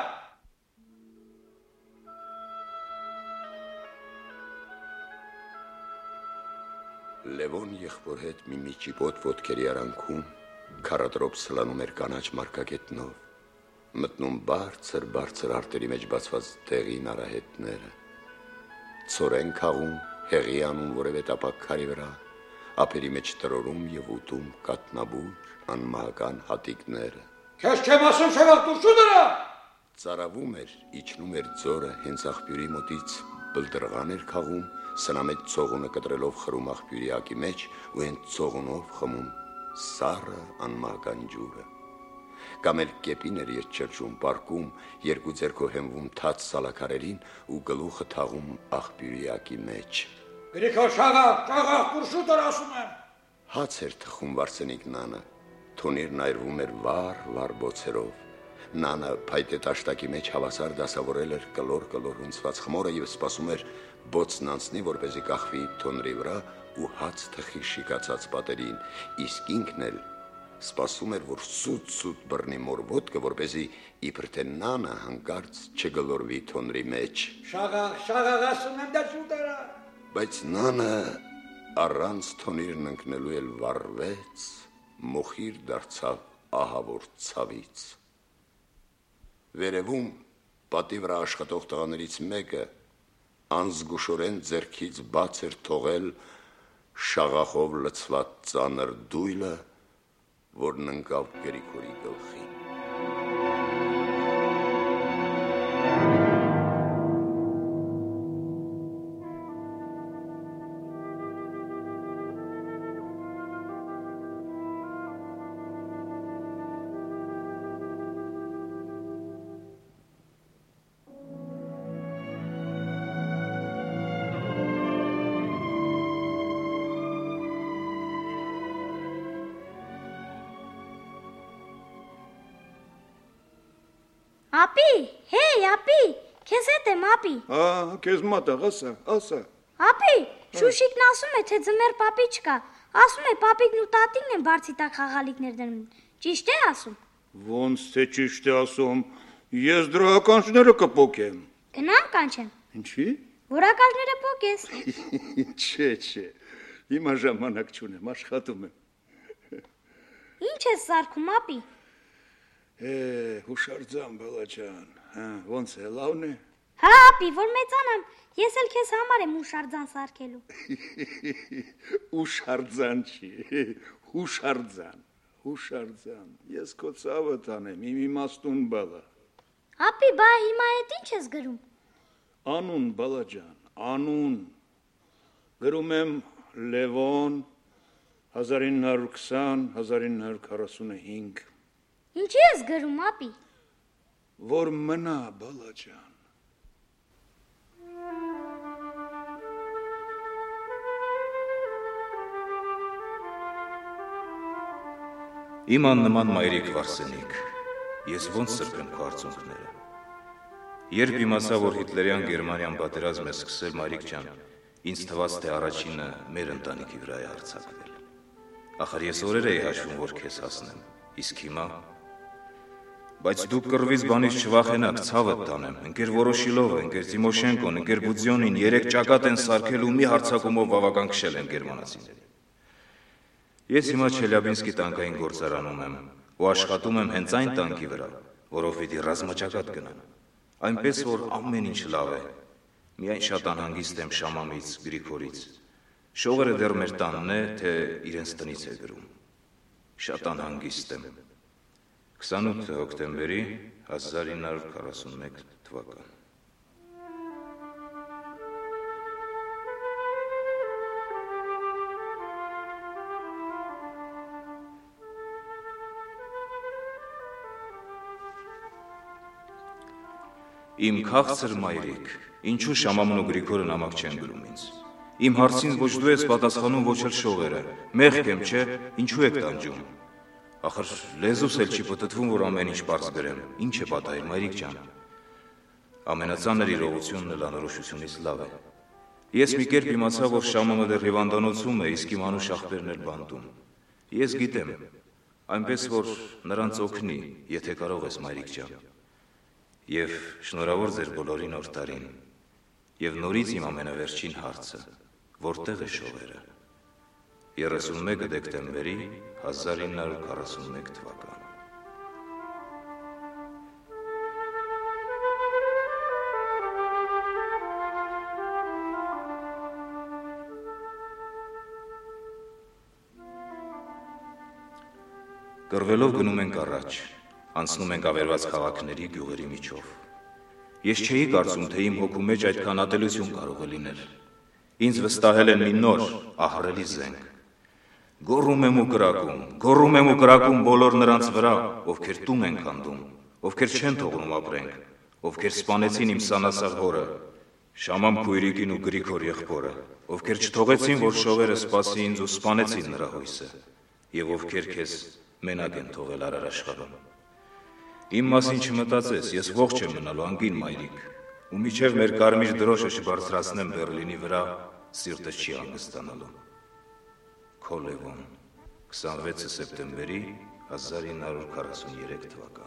Լևոն եղբոր հետ մի միջիպոտ ոտքերի արանքում քարադրոպ սլանում էր կանաչ մարգագետնով, մտնում բարձր արտերի մեջ բացված տեղին արահետները, ցորեն քաղում, հեղի անում որևէ տապակ քարի վրա, ափերի մեջ տրորում եւ ուտում կատնաբույր անմահական հատիկները։ Քեզ չեմ ասում շաղախ դուր, շուտ արա։ Ծարավում էր, իջնում էր ձորը, հենց աղբյուրի մոտից բլդրղան էր քաղում, սնամետ ցողունը կտրելով խրում աղբյուրի ակի մեջ ու հենց ցողունով խմում սառը անմահական ջուրը։ Կամ էլ կեպին էր երջրջում, պարկում, երկու ձեռքով հենվում թաց սալաքարերին ու գլուխը թաղում աղբյուրի ակի մեջ։ Գրիգոր, շաղախ, դուր, շուտ արա ասում եմ։ Հաց էր թխում Վարսենիկ նանը, թոնիրն այրվում էր վառ բոցերով։ Նանը փայտե տաշտակի մեջ հավասար դասավորել էր կլոր հունցված խմորը եւ սպասում էր բոցն անցնի, որպեսզի կախվի թոնրի վրա ու հաց թխի շիկացած պատերին, իսկ ինքն էլ սպասում էր, որ սուտ բռնի մոր ոտքը, որպեսզի իբր թե նանը հանկարծ չգլորվի թոնրի մեջ։ Շաղախ, ասում եմ, դա շուտ արա։ Բայց նանը առանց թոնիրն ընկնելու էլ վառվեց, մոխիր դարձավ ահավոր ցավից։ Վերևում պատի վրա աշխատող տղաներից մեկը անզգուշորեն ձեռքից բաց էր թողել շաղախով լցված ծանր դույլը, որն ընկավ Գրիգորի գլխին։ Ապի, հեյ, ապի, քեզ հետ եմ, ապի։ Քեզ մատաղ, ասա։ Ապի, Շուշիկն ասում է, թե ձմեռ պապի չկա։ Ասում է, պապիկն ու տատիկն են բարձի տակ խաղալիքներ դնում։ Ճիշտ է ասում։ Ոնց թե ճիշտ է ասում, ես դրա ականջները կփոքեմ։ Գնամ կանչեմ։ Ինչի՞։ Որ ականջները փոքես։ Չէ։ Հիմա ժամանակ չունեմ, աշխատում եմ։ Ինչ ես սարքում, ապի։ Հուշարձան բալաջան, ոնց է, լավն է։ Հա, ապի, որ մեծանամ, ես էլ քեզ համար եմ հուշարձան սարքելու։ Հուշարձան չի, հուշարձան, ես քո ցավը տանեմ, իմ իմաստուն բալա։ Ապի, բա հիմա այդ ինչ ես գրում։ Անուն, բալաջան, անուն, գրում եմ Լևոն 1920-1945։ Ինչի ես գրում, ապի։ Որ մնա, բալաջան։ Իմ աննման մայրիկ Վարսենիկ, ես ոնց սրբեմ քո արցունքները։ Երբ իմացա, որ հիտլերյան Գերմանիան պատերազմ է սկսել, մայրիկ ջան, ինձ թվաց, թե առաջինը մեր ընտանիքի վրա է հարձակվել։ Ախր ես օրեր էի հաշվում, որ քեզ հասնեմ, իսկ հիմա։ Բայց դուք կռվից բանից չվախենաք, ցավդ տանեմ, ընկեր Որոշիլովը, ընկեր Տիմոշենկոն, ընկեր Բուձյոնին 3 ճակատ են սարքել ու մի հարձակումով բավական քշել են գերմանացիներին։ Ես հիմա Չելյաբինսկի տանկային գործարանում եմ ու աշխատում եմ հենց այն տանկի վրա, որով պիտի ռազմաճակատ գնան։ Այնպես որ ամեն ինչ լավ է։ Միայն շատ անհանգիստ եմ Շամամից, Գրիգորից։ Շողերը դեռ մեր տանն է, թե իրենց տնից է գրում։ Շատ անհանգիստ եմ։ 28 հոկտեմբերի 1941 թվական։ Իմ քաղցր մայրիկ, ինչու Շամամն ու Գրիգորը նամակ չեն գրում ինձ։ Իմ հարցին ոչ դու ես պատասխանում, ոչ էլ շողերը։ Մեղք եմ, չէ՞, ինչու եք տանջում։ Ախր լեզուս էլ չի պտտվում, որ ամեն ինչ պարզ գրեմ։ Ինչ է պատահել, մայրիկ ջան։ Ամենածանր իրողությունն էլ անորոշությունից լավ է։ Ես մի կերպ իմացա, որ Շամամը դեռ հիվանդանոցում է, իսկ իմ անուշ ախպերն էլ բանտում։ Ես գիտեմ, այնպես որ նրանց օգնի, եթե կարող ես, մայրիկ ջան։ Եվ շնորհավոր ձեր բոլորի նոր տարին։ Եվ նորից իմ ամենավերջին հարցը, որտեղ է շողերը։ 31 դեկտեմբերի 1941 թվական։ Կռվելով գնում ենք առաջ, անցնում ենք ավերված քաղաքների, գյուղերի միջով։ Ես չէի կարծում, թե իմ հոգու մեջ այդքան ատելություն կարող է լինել։ Ինձ վստահել են մի նոր, ահռելի զենք։ Գոռում եմ ու կրակում բոլոր նրանց վրա, ովքեր տուն են քանդում, ովքեր չեն թողնում ապրենք, ովքեր սպանեցին իմ սանասաղ հորը, Շամամ քույրիկին ու Գրիգոր եղբորը, ովքեր չթողեցին, որ շողերը սպասի ինձ ու սպանեցին նրա հույսը, եւ ովքեր քեզ մենակ են թողել արարաշխարհում։ Իմ մասին չմտածես, ես ողջ եմ մնալու անգին մայրիկ, ու միջև մեր կարմիր դրոշը չբարձրացնեմ Բերլինի վրա, սիրտս չի հանգստանալու։ Քո Լևոն, 26 սեպտեմբերի 1943 թվական։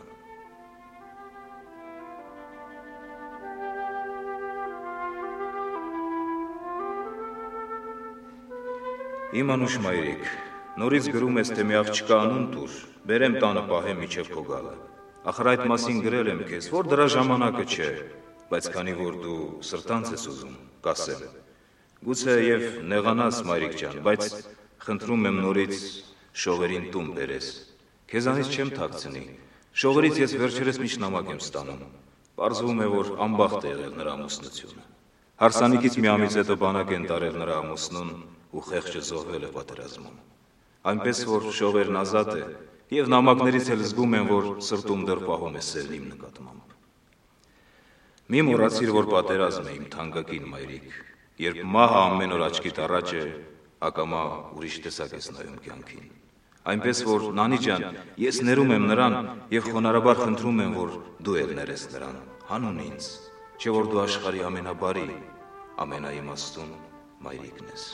Իմ անուշ մայրիկ, նորից գրում ես, թե մի աղջկա անուն տուր, բերեմ տանը պահեմ միջև քո գալը։ Ախր այդ մասին գրել եմ քեզ, որ դրա ժամանակը չէ, բայց քանի որ դու սրտանց ես ուզում, կասեմ։ Գուցե եւ նեղանաս, մայրիկ ջան, բայց խնդրում եմ նորից շողերին տուն բերես։ Քեզանից չեմ թաքցնի։ Շողերից ես վերջերս միշտ նամակ եմ ստանում։ Պարզվում է, որ անբախտ է եղել նրա ամուսնությունը։ Հարսանիքից մի ամիս հետո բանակ են տարել նրա ամուսնուն ու խեղճը զոհվել է պատերազմում։ Այնպես որ շողերն ազատ է, եւ նամակներից էլ զգում եմ, որ սրտում դեռ պահում է սերն իմ նկատմամբ։ Մի մոռացիր, որ պատերազմ է իմ թանկագին մայրիկ, երբ մահը ամեն օր աչքիդ առաջ է, ակամա ուրիշ տեսակ ես նայում կյանքին։ Այնպես որ Նանի ջան, ես ներում եմ նրան եւ խոնարհաբար խնդրում եմ, որ դու էլ ներես նրան, հանուն ինձ, չէ որ դու աշխարհի ամենաբարի, ամենաիմաստուն մայրիկն ես։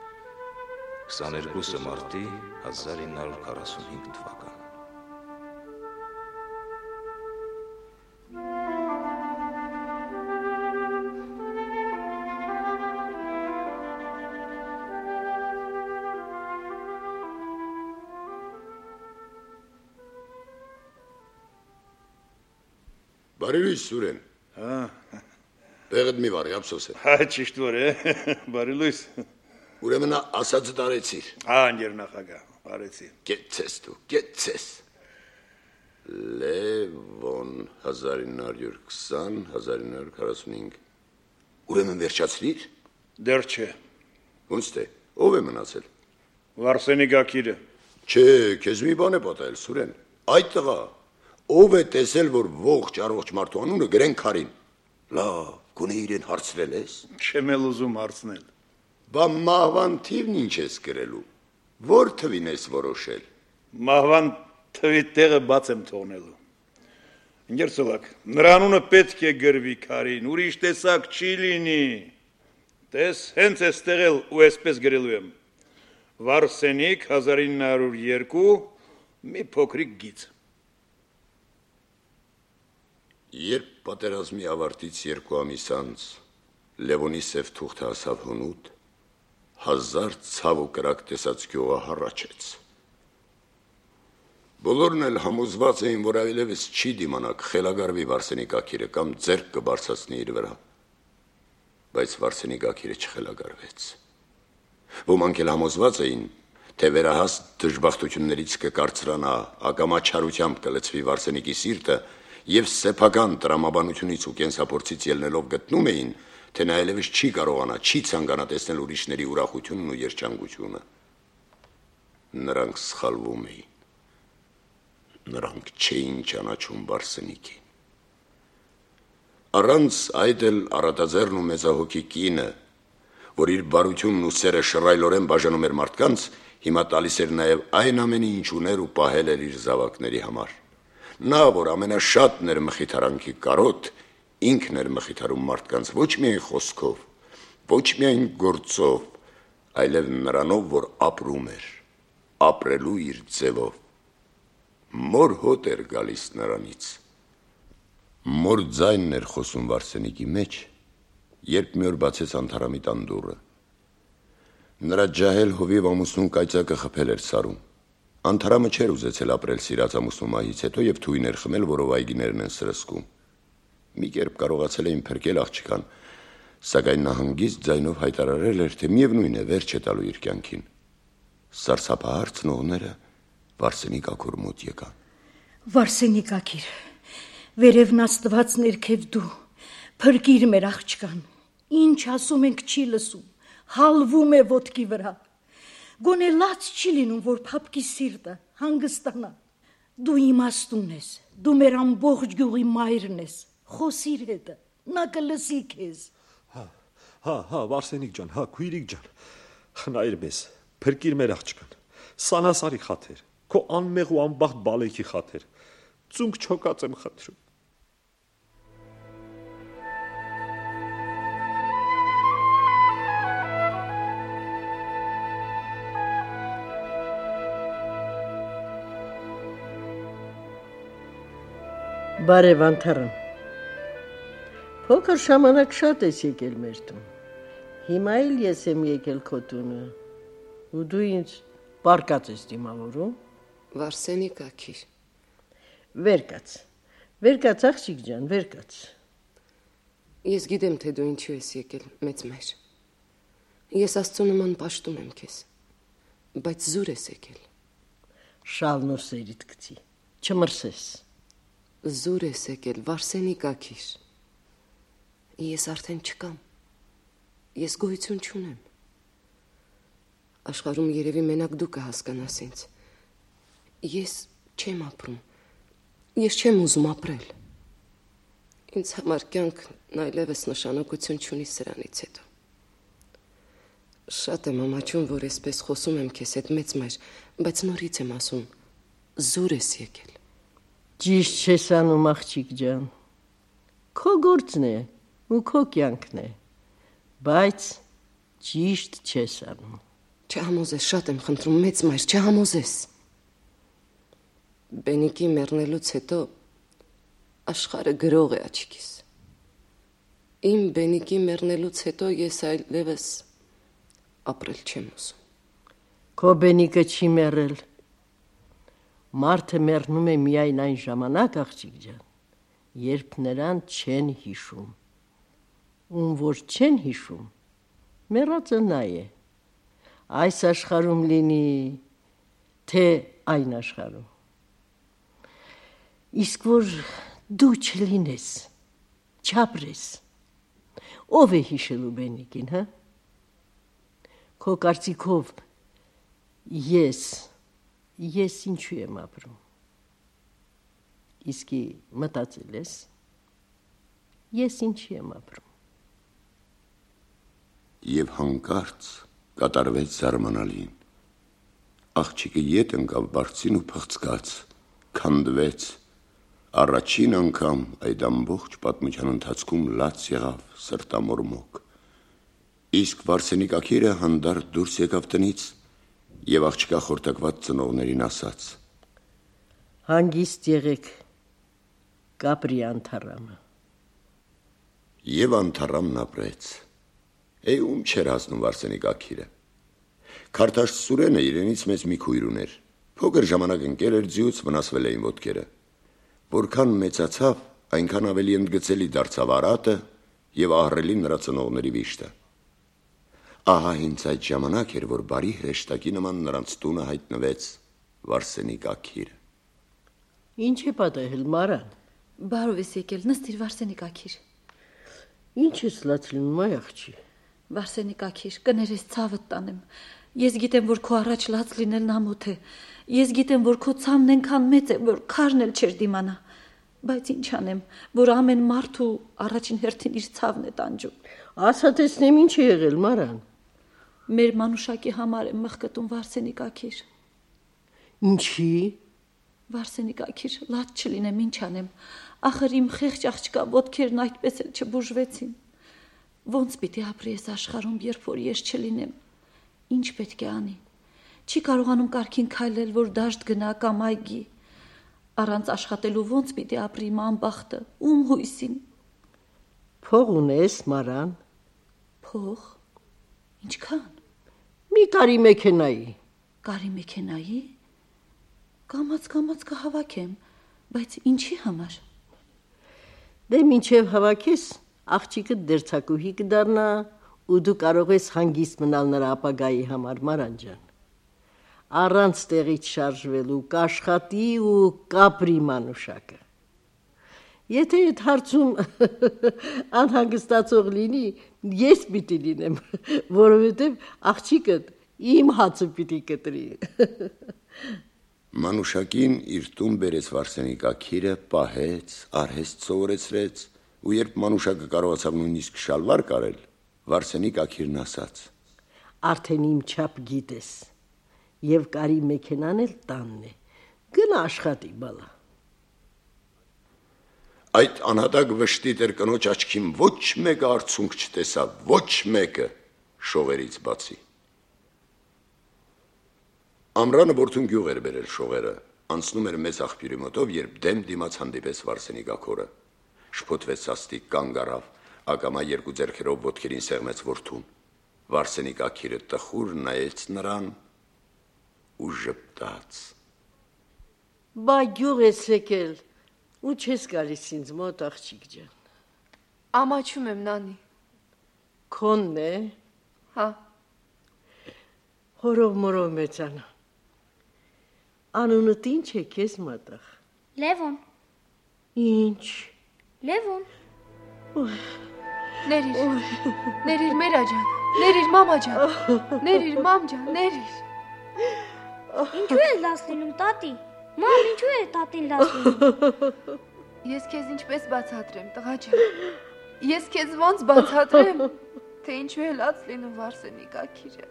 22 մարտի 1945 թվական։ Բարի լույս, Սուրեն։ Հա։ Տեղդ մի վարի, ափսոս է։ Հա, ճիշտ որ է, բարի լույս։ Ուրեմն ասածը տարեցիր։ Հա, ընկերնախագահ, արեցի։ Գեցես դու, գեցես։ Լևոն 1920-1945։ Ուրեմն վերջացրիր։ Դեռ չէ։ Ոնց թե, ով է մնացել։ Վարսենի Գաքիրը։ Չէ, քեզ մի բան է պատահել, Սուրեն։ Այդ տղա, ով է տեսել, որ ողջ առողջ մարդու անունը գրեն քարին։ Լավ, գոնե իրեն հարցրել ես։ Չեմ էլ ուզում հարցնել։ Բա մահվան թիվն ինչ ես գրելու, որ թվին ես որոշել։ Մահվան թվի տեղը բաց եմ թողնելու։ Ընկերցոլակ, նրա անունը պետք է գրվի քարին, ուրիշ տեսակ չի լինի։ Տես, հենց ես տեղել ու այսպես գրելու եմ։ Վարսենիկ 1902 մի փոքրիկ գիծ։ Երբ պատերազմի ավարտից 2 ամիս անց Լևոնի սև թուղթը հասավ հունուտ, 1000 ցավ ու կրակ տեսած գյուղը հառաչեց։ Բոլորն էլ համոզված էին, որ այլևս չի դիմանա կխելագարվի Վարսենի Գաքիրը կամ ձեռք կբարձրացնի իր վրա։ Բայց Վարսենի Գաքիրը չխելագարվեց։ Ոմանք էլ համոզված էին, թե վերահաս դժբախտություններից կկարծրանա, ակամա չարությամբ կլցվի Վարսենիկի սիրտը եւ սեփական տրամաբանությունից ու կենսափորձից ելնելով գտնում էին, թե նա այլևս չի կարողանա, չի ցանկանա տեսնել ուրիշների ուրախությունն ու երջանկությունը։ Նրանք սխալվում էին։ Նրանք չէին ճանաչում Վարսենիկին։ Առանց այդ էլ առատաձեռն ու մեծահոգի կինը, որ իր բարությունն ու սերը շռայլորեն բաժանում էր մարդկանց, հիմա տալիս էր նաև այն ամենի, ինչ ուներ ու պահել էր իր զավակների համար։ Նա, որ ամենաշատն էր մխիթարանքի կարոտ, ինքն էր մխիթարում մարդկանց ոչ միայն խոսքով, ոչ միայն գործով, այլև նրանով, որ ապրում էր, ապրելու իր ձևով։ Մոր հոտ էր գալիս նրանից։ Մոր ձայնն էր խոսում Վարսենիկի մեջ, երբ մի օր բացեց Անթարամի տան դուռը։ Նրա ջահել հովիվ ամուսնուն կայծակը խփել էր սարում։ Անթարամը չէր ուզեցել ապրել սիրած ամուսնու մահից հետո եւ թույն էր խմել, որով այգիներն են սրսկում։ Մի կերպ կարողացել էին փրկել աղջկան, սակայն նա հանգիստ ձայնով հայտարարել էր, թե միևնույն է, վերջ է տալու իր կյանքին։ Սարսափահար ծնողները Վարսենիկ ակուր մոտ եկան։ Վարսենիկ ակիր, վերևն Աստված ներքև դու, փրկիր մեր աղջկան, ինչ ասում ենք չի լսում, հալվում է ոտքի վրա, գոնե լաց չի լինում, որ փափկի սիրտը, հանգստանա, դու իմաստուն ես, դու մեր ամբողջ գյուղի մայրն ես, խոսիր հետը, նա կլսի քեզ։ Հա, Վարսենիկ ջան, հա, քույրիկ ջան, խնայիր մեզ, փրկիր մեր աղջկան, սանասարի խաթեր, քո անմեղ ու անբախտ բալեքի խաթեր, ծունկ չոկած եմ խնդրում։ Բարև Անթարամ, փոքր ժամանակ շատ ես եկել մեր տուն, հիմա էլ ես եմ եկել քո տունը, ու դու ինձ պարկած ես դիմավորում։ Վարսենիկ ակիր։ Վեր կաց աղջիկ ջան, վեր կաց։ Ես գիտեմ, թե դու ինչու ես եկել, մեծ մայր։ Ես Աստծո նման պաշտում եմ քեզ, բայց զուր ես եկել։ Շալն ու սերիդ գցի, չմրսես։ Զուր ես եկել, Վարսենիկ ակիր։ Ես արդեն չկամ, ես գոյություն չունեմ։ Աշխարհում երևի մենակ դու կհասկանաս ինձ։ Ես չեմ ապրում, ես չեմ ուզում ապրել։ Ինձ համար կյանքն այլևս նշանակություն չունի սրանից հետո։ Շատ եմ ամաչում, որ այսպես խոսում եմ քեզ հետ, մեծ մայր, բայց նորից եմ ասում, զուր ես եկել։ Ճիշտ չես անում, աղջիկ ջան, քո գործն է ու քո կյանքն է, բայց ճիշտ չես անում։ Չհամոզես, շատ եմ խնդրում, մեծ մայր, չհամոզես։ Բենիկի մեռնելուց հետո աշխարհը գրող է աչքիս։ Իմ Բենիկի մեռնելուց հետո ես այլևս ապրել չեմ ուզում։ Քո Բենիկը չի մեռել։ Մարդը մեռնում է միայն այն ժամանակ, աղջիկ ջան, երբ նրան չեն հիշում։ Ում որ չեն հիշում, մեռածը նա է։ Այս աշխարհում լինի, թե այն աշխարհում։ Իսկ որ դու չլինես, չապրես, ով է հիշելու Բենիկին, հա? Քո կարծիքով ես ինչու եմ ապրում։ Իսկի մտածել ես, ես ինչի եմ ապրում։ Եվ հանկարծ կատարվեց զարմանալին։ Աղջիկը ետ ընկավ բարձին ու փղծկաց, քանդվեց։ Առաջին անգամ այդ ամբողջ պատմության ընթացքում լաց եղավ սրտամորմոք։ Իսկ Վարսենիկ ակիրը հանդարտ դուրս եկավ տնից եւ աղջկա խորտակված ծնողներին ասաց. Հանգիստ եղեք, կապրի Անթարամը։ Եվ Անթարամն ապրեց։ Ում չէր հասնում Վարսենիկ ակիրը։ Քարտաշ Սուրենը իրենից մեծ մի քույր ուներ։ Փոքր ժամանակ ընկել էր ձյուց, վնասվել էին ոտքերը։ Որքան մեծացավ, այնքան ավելի ընդգծելի դարձավ արատը եւ ահռելի նրա ծնողների վիշտը։ Ահա հենց այդ ժամանակ էր, որ բարի հրեշտակի նման նրանց տունը հայտնվեց Վարսենիկ ակիրը։ Ինչ է պատահել, Մարան։ Բարով ես եկել, նստիր Վարսենիկ ակիր։ Ինչ ես լաց լինում, այ աղջի։ Վարսենիկ ակիր, կներես ցավդ տանեմ։ Ես գիտեմ, որ քո առաջ լաց լինելն ամոթ է։ Ես գիտեմ, որ քո ցավն այնքան մեծ է, որ քարն էլ չեր դիմանա։ Բայց ինչ անեմ, որ ամեն մարդու առաջին հերթին իր ցավն է տանջում։ Ասա տեսնեմ ինչ է եղել, Մարան։ Մեր մանուշակի համար եմ մխկտում Վարսենիկ ակիր։ Ինչի։ Վարսենիկ ակիր, լաց չլինեմ, ինչ անեմ։ Ախր իմ խեղճ աղջկա ոտքերն այդպես էլ չբուժվեցին։ Ոնց պիտի ապրի ես աշխարհում, երբ որ ես չլինեմ։ Ինչ պետք է անի։ Չի կարողանում կարգին քայլել, որ դաշտ գնա կամ այգի։ Առանց աշխատելու ոնց պիտի ապրի իմ անբախտը, ում հույսին։ Փող ունես, Մարան։ Փող։ Ինչքան։ Մի կարի մեքենայի։ Կարի մեքենայի։ Կամաց կհավաքեմ, բայց ինչի համար։ Դե մինչև հավաքես, աղջիկը դերձակուհի կդառնա ու դու կարող ես հանգիստ մնալ նրա ապագայի համար, Մարան ջան։ Առանց տեղից շարժվելու կաշխատի ու կապրի մանուշակը։ Եթե այդ հարցում անհանգստացող լինի, ես պիտի լինեմ, որովհետև աղջիկդ իմ հացը պիտի կտրի։ Մանուշակին իր տուն բերեց Վարսենիկ ակիրը, պահեց, արհեստ սովորեցրեց, ու երբ Մանուշակը կարողացավ նույնիսկ շալվար կարել, Վարսենիկ ակիրն ասաց. Արդեն իմ չափ գիտես, եւ կարի մեքենան էլ տանն է, գնա աշխատի, բալա։ Այդ անհատակ վշտի տեր կնոջ աչքին ոչ մեկը արցունք չտեսավ, ոչ մեկը շողերից բացի։ Ամրանը որդուն գյուղ էր բերել շողերը, անցնում էր մեծ աղբյուրի մոտով, երբ դեմ դիմաց հանդիպես Վարսենիկ ակորը։ Շփոթվեց սաստիկ, կանգ առավ, ակամա երկու ձեռքերով ոտքերին սեղմեց որդուն։ Վարսենիկ ակիրը տխուր նայեց նրան ու ժպտաց. Բա գյուղ ես եկել, ու չես գալիս ինձ մոտ, աղջիկ ջան։ Ամաչում եմ, նանի։ Քոնն է։ Հա։ Հորով մորով մեծանա։ Անունդ ինչ է քեզ մատաղ։ Լևոն։ Ինչ։ Լևոն։ Ներիր մերա ջան, ներիր մամա ջան, ներիր մամ ջան, ներիր։ Ինչու է լաց լինում, տատի։ Մամ, ինչու է տատին լաց լինում։ Ես քեզ ինչպես բացատրեմ, տղա ջան։ Ես քեզ ոնց բացատրեմ, թե ինչու է լաց լինում Վարսենիկ ակիրը։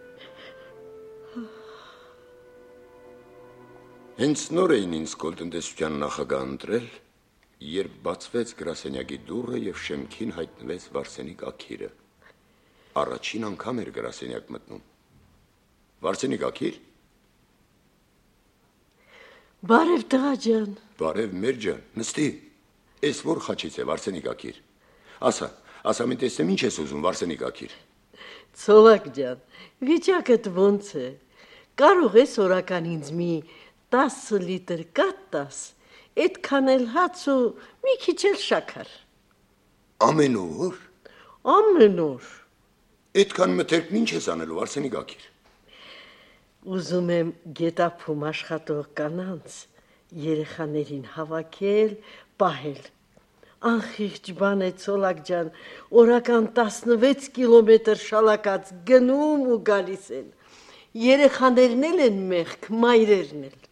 Հենց նոր էին ինձ կոլտնտեսության նախագահ ընտրել, երբ բացվեց գրասենյակի դուռը եւ շեմքին հայտնվեց Վարսենիկ ակիրը։ Առաջին անգամ էր գրասենյակ մտնում։ Վարսենիկ ակիր։ Բարև տղա ջան։ Բարև մեր ջան, նստի։ Էս որ խաչից է Վարսենիկ ակիր։ Ասա մենք տեսնեմ ինչ ես ուզում Վարսենիկ ակիր։ Ցոլակ ջան, վիճակդ ոնց է։ Կարող ես օրական ինձ մի 10 լիտր կատտաս, այդքան էլ հաց ու մի քիչ էլ շաքար։ Ամեն օր։ Ամեն օր։ Այդքան մթերքն ինչ ես անելու Վարսենիկ ակիր։ Ուզում եմ գետափում աշխատող կանանց երեխաներին հավաքել, պահել։ Անխիղճ բան է Ցոլակ ջան, օրական 16 կիլոմետր շալակած գնում ու գալիս են։ Երեխաներն էլ են մեղք, մայրերն էլ։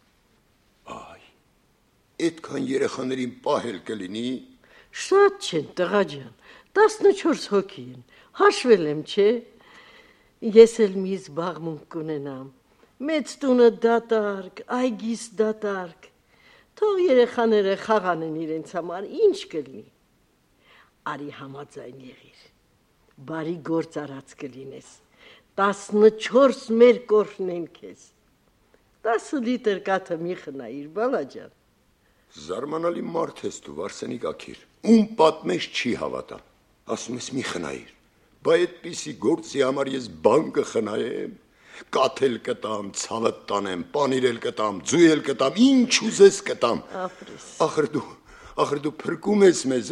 Այդքան երեխաներին պահել կլինի։ Շատ չեն, տղա ջան, 14 հոգի են, հաշվել եմ, չէ։ Ես էլ մի զբաղմունք կունենամ, մեծ տունը դատարկ, այգիս դատարկ, թող երեխաները խաղանեն իրենց համար, ինչ կլինի։ Արի համաձայն եղիր, բարի գործ արած կլինես, 14 մեր կորհնեն քեզ, 10 լիտր կաթը մի խնայիր, բալա ջան։ Զարմանալի մարդ ես դու Վարսենիկ ակիր, ում պատմես չի հավատա, ասում ես մի խնայիր, բա այդպիսի գործի համար ես բան կխնայեմ, կաթել կտամ, ցավը տանեմ, պանիրել կտամ, ձույել կտամ, ինչ ուզես կտամ։ Ախր դու փրկում ես մեզ,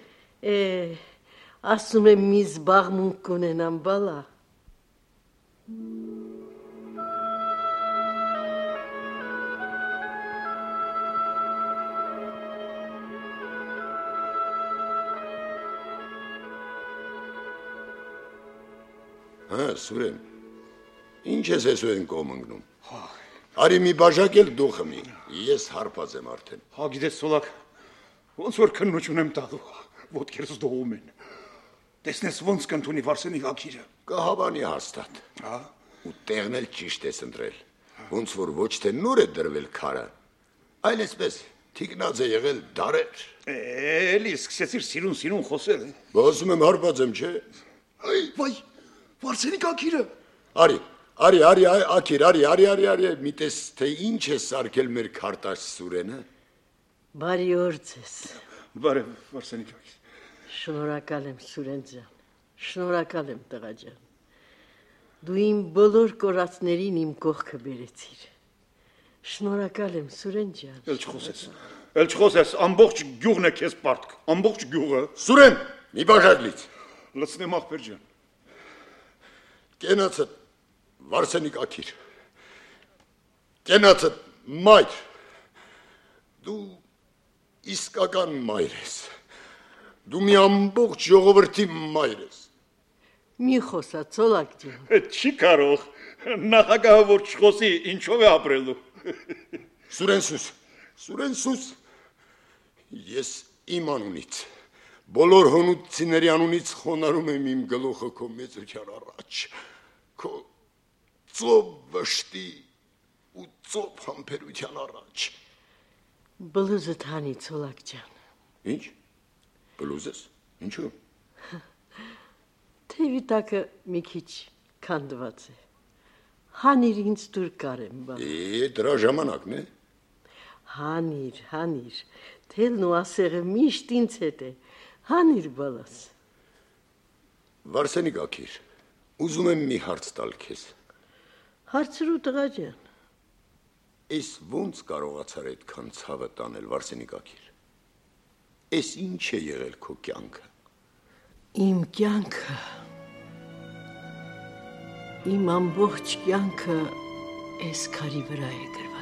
ասում եմ մի զբաղմունք կունենամ, բալա։ Հա, Սուրեն, ինչ ես են կոմնգնում։ Արի մի բաժակ էլ դու խմի, ես հարբած եմ արդեն։ Հա, գիտես Ցոլակ, ոնց որ քննություն եմ տալու, ոտքերս դողում են։ Տեսնես ոնց կընդունի Վարսենիկ ակիրը։ Կհավանի հաստատ։ Հա։ Ու տեղն էլ ճիշտ ես ընտրել։ Ոնց որ ոչ թե նոր է դրվել քարը, այլ այսպես թիկնած է եղել դարեր։ Էլի սկսեցիր սիրուն խոսել։ Բոսում եմ հարբած եմ, չէ։ Այ, վայ, Վարսենիկ ակիրը։ Արի, ակիր, արի, մի տես թե ինչ է սարքել մեր քարտաշ Սուրենը։ Բարի օր ձեզ։ Բարև, Վարսենիկ ակիր։ Շնորհակալ եմ Սուրեն ջան, շնորհակալ եմ տղա ջան։ Դու իմ բոլոր կորածներին իմ կողքը բերեցիր։ Շնորհակալ եմ Սուրեն ջան։ Էլ չխոսես, ամբողջ գյուղն է քեզ պարտք, ամբողջ գյուղը։ Սուրեն, մի բաժակլից։ Լցնեմ ախպեր ջան։ Կենացդ Վարսենիկ ակիր։ Կենացդ մայր։ Դու իսկական մայր ես։ Դու մի ամբողջ ժողովրդի մայր ես։ Մի խոսա, Ցոլակ ջան։ Չի կարող, նախագահը որ չխոսի, ինչով է ապրելու։ Սուրեն սուս, ես իմ անունից, բոլոր հոնուցիների անունից խոնարհում եմ իմ գլուխը քո մեծության առաջ, քո ծով վշտի ու ծով համբերության առաջ։ Բլուզը թանի, Ցոլակ ջան։ Ինչ? Բլուզես, ինչու։ Թևի տակը մի քիչ քանդված է։ Հանիր ինձ դուր կարեմ բան։ Դրա ժամանակն է։ Հանիր, թելն ու ասեղը միշտ ինձ հետ է։ Հանիր բալաս։ Վարսենիկ ակիր, ուզում եմ մի հարց տալ քեզ։ Հարցրու տղա ջան։ Էս ոնց կարողացար այդքան ցավը տանել Վարսենիկ ակիր։ Էս ինչ է եղել քո կյանքը։ Իմ կյանքը, իմ ամբողջ կյանքը էս քարի վրա է գրված։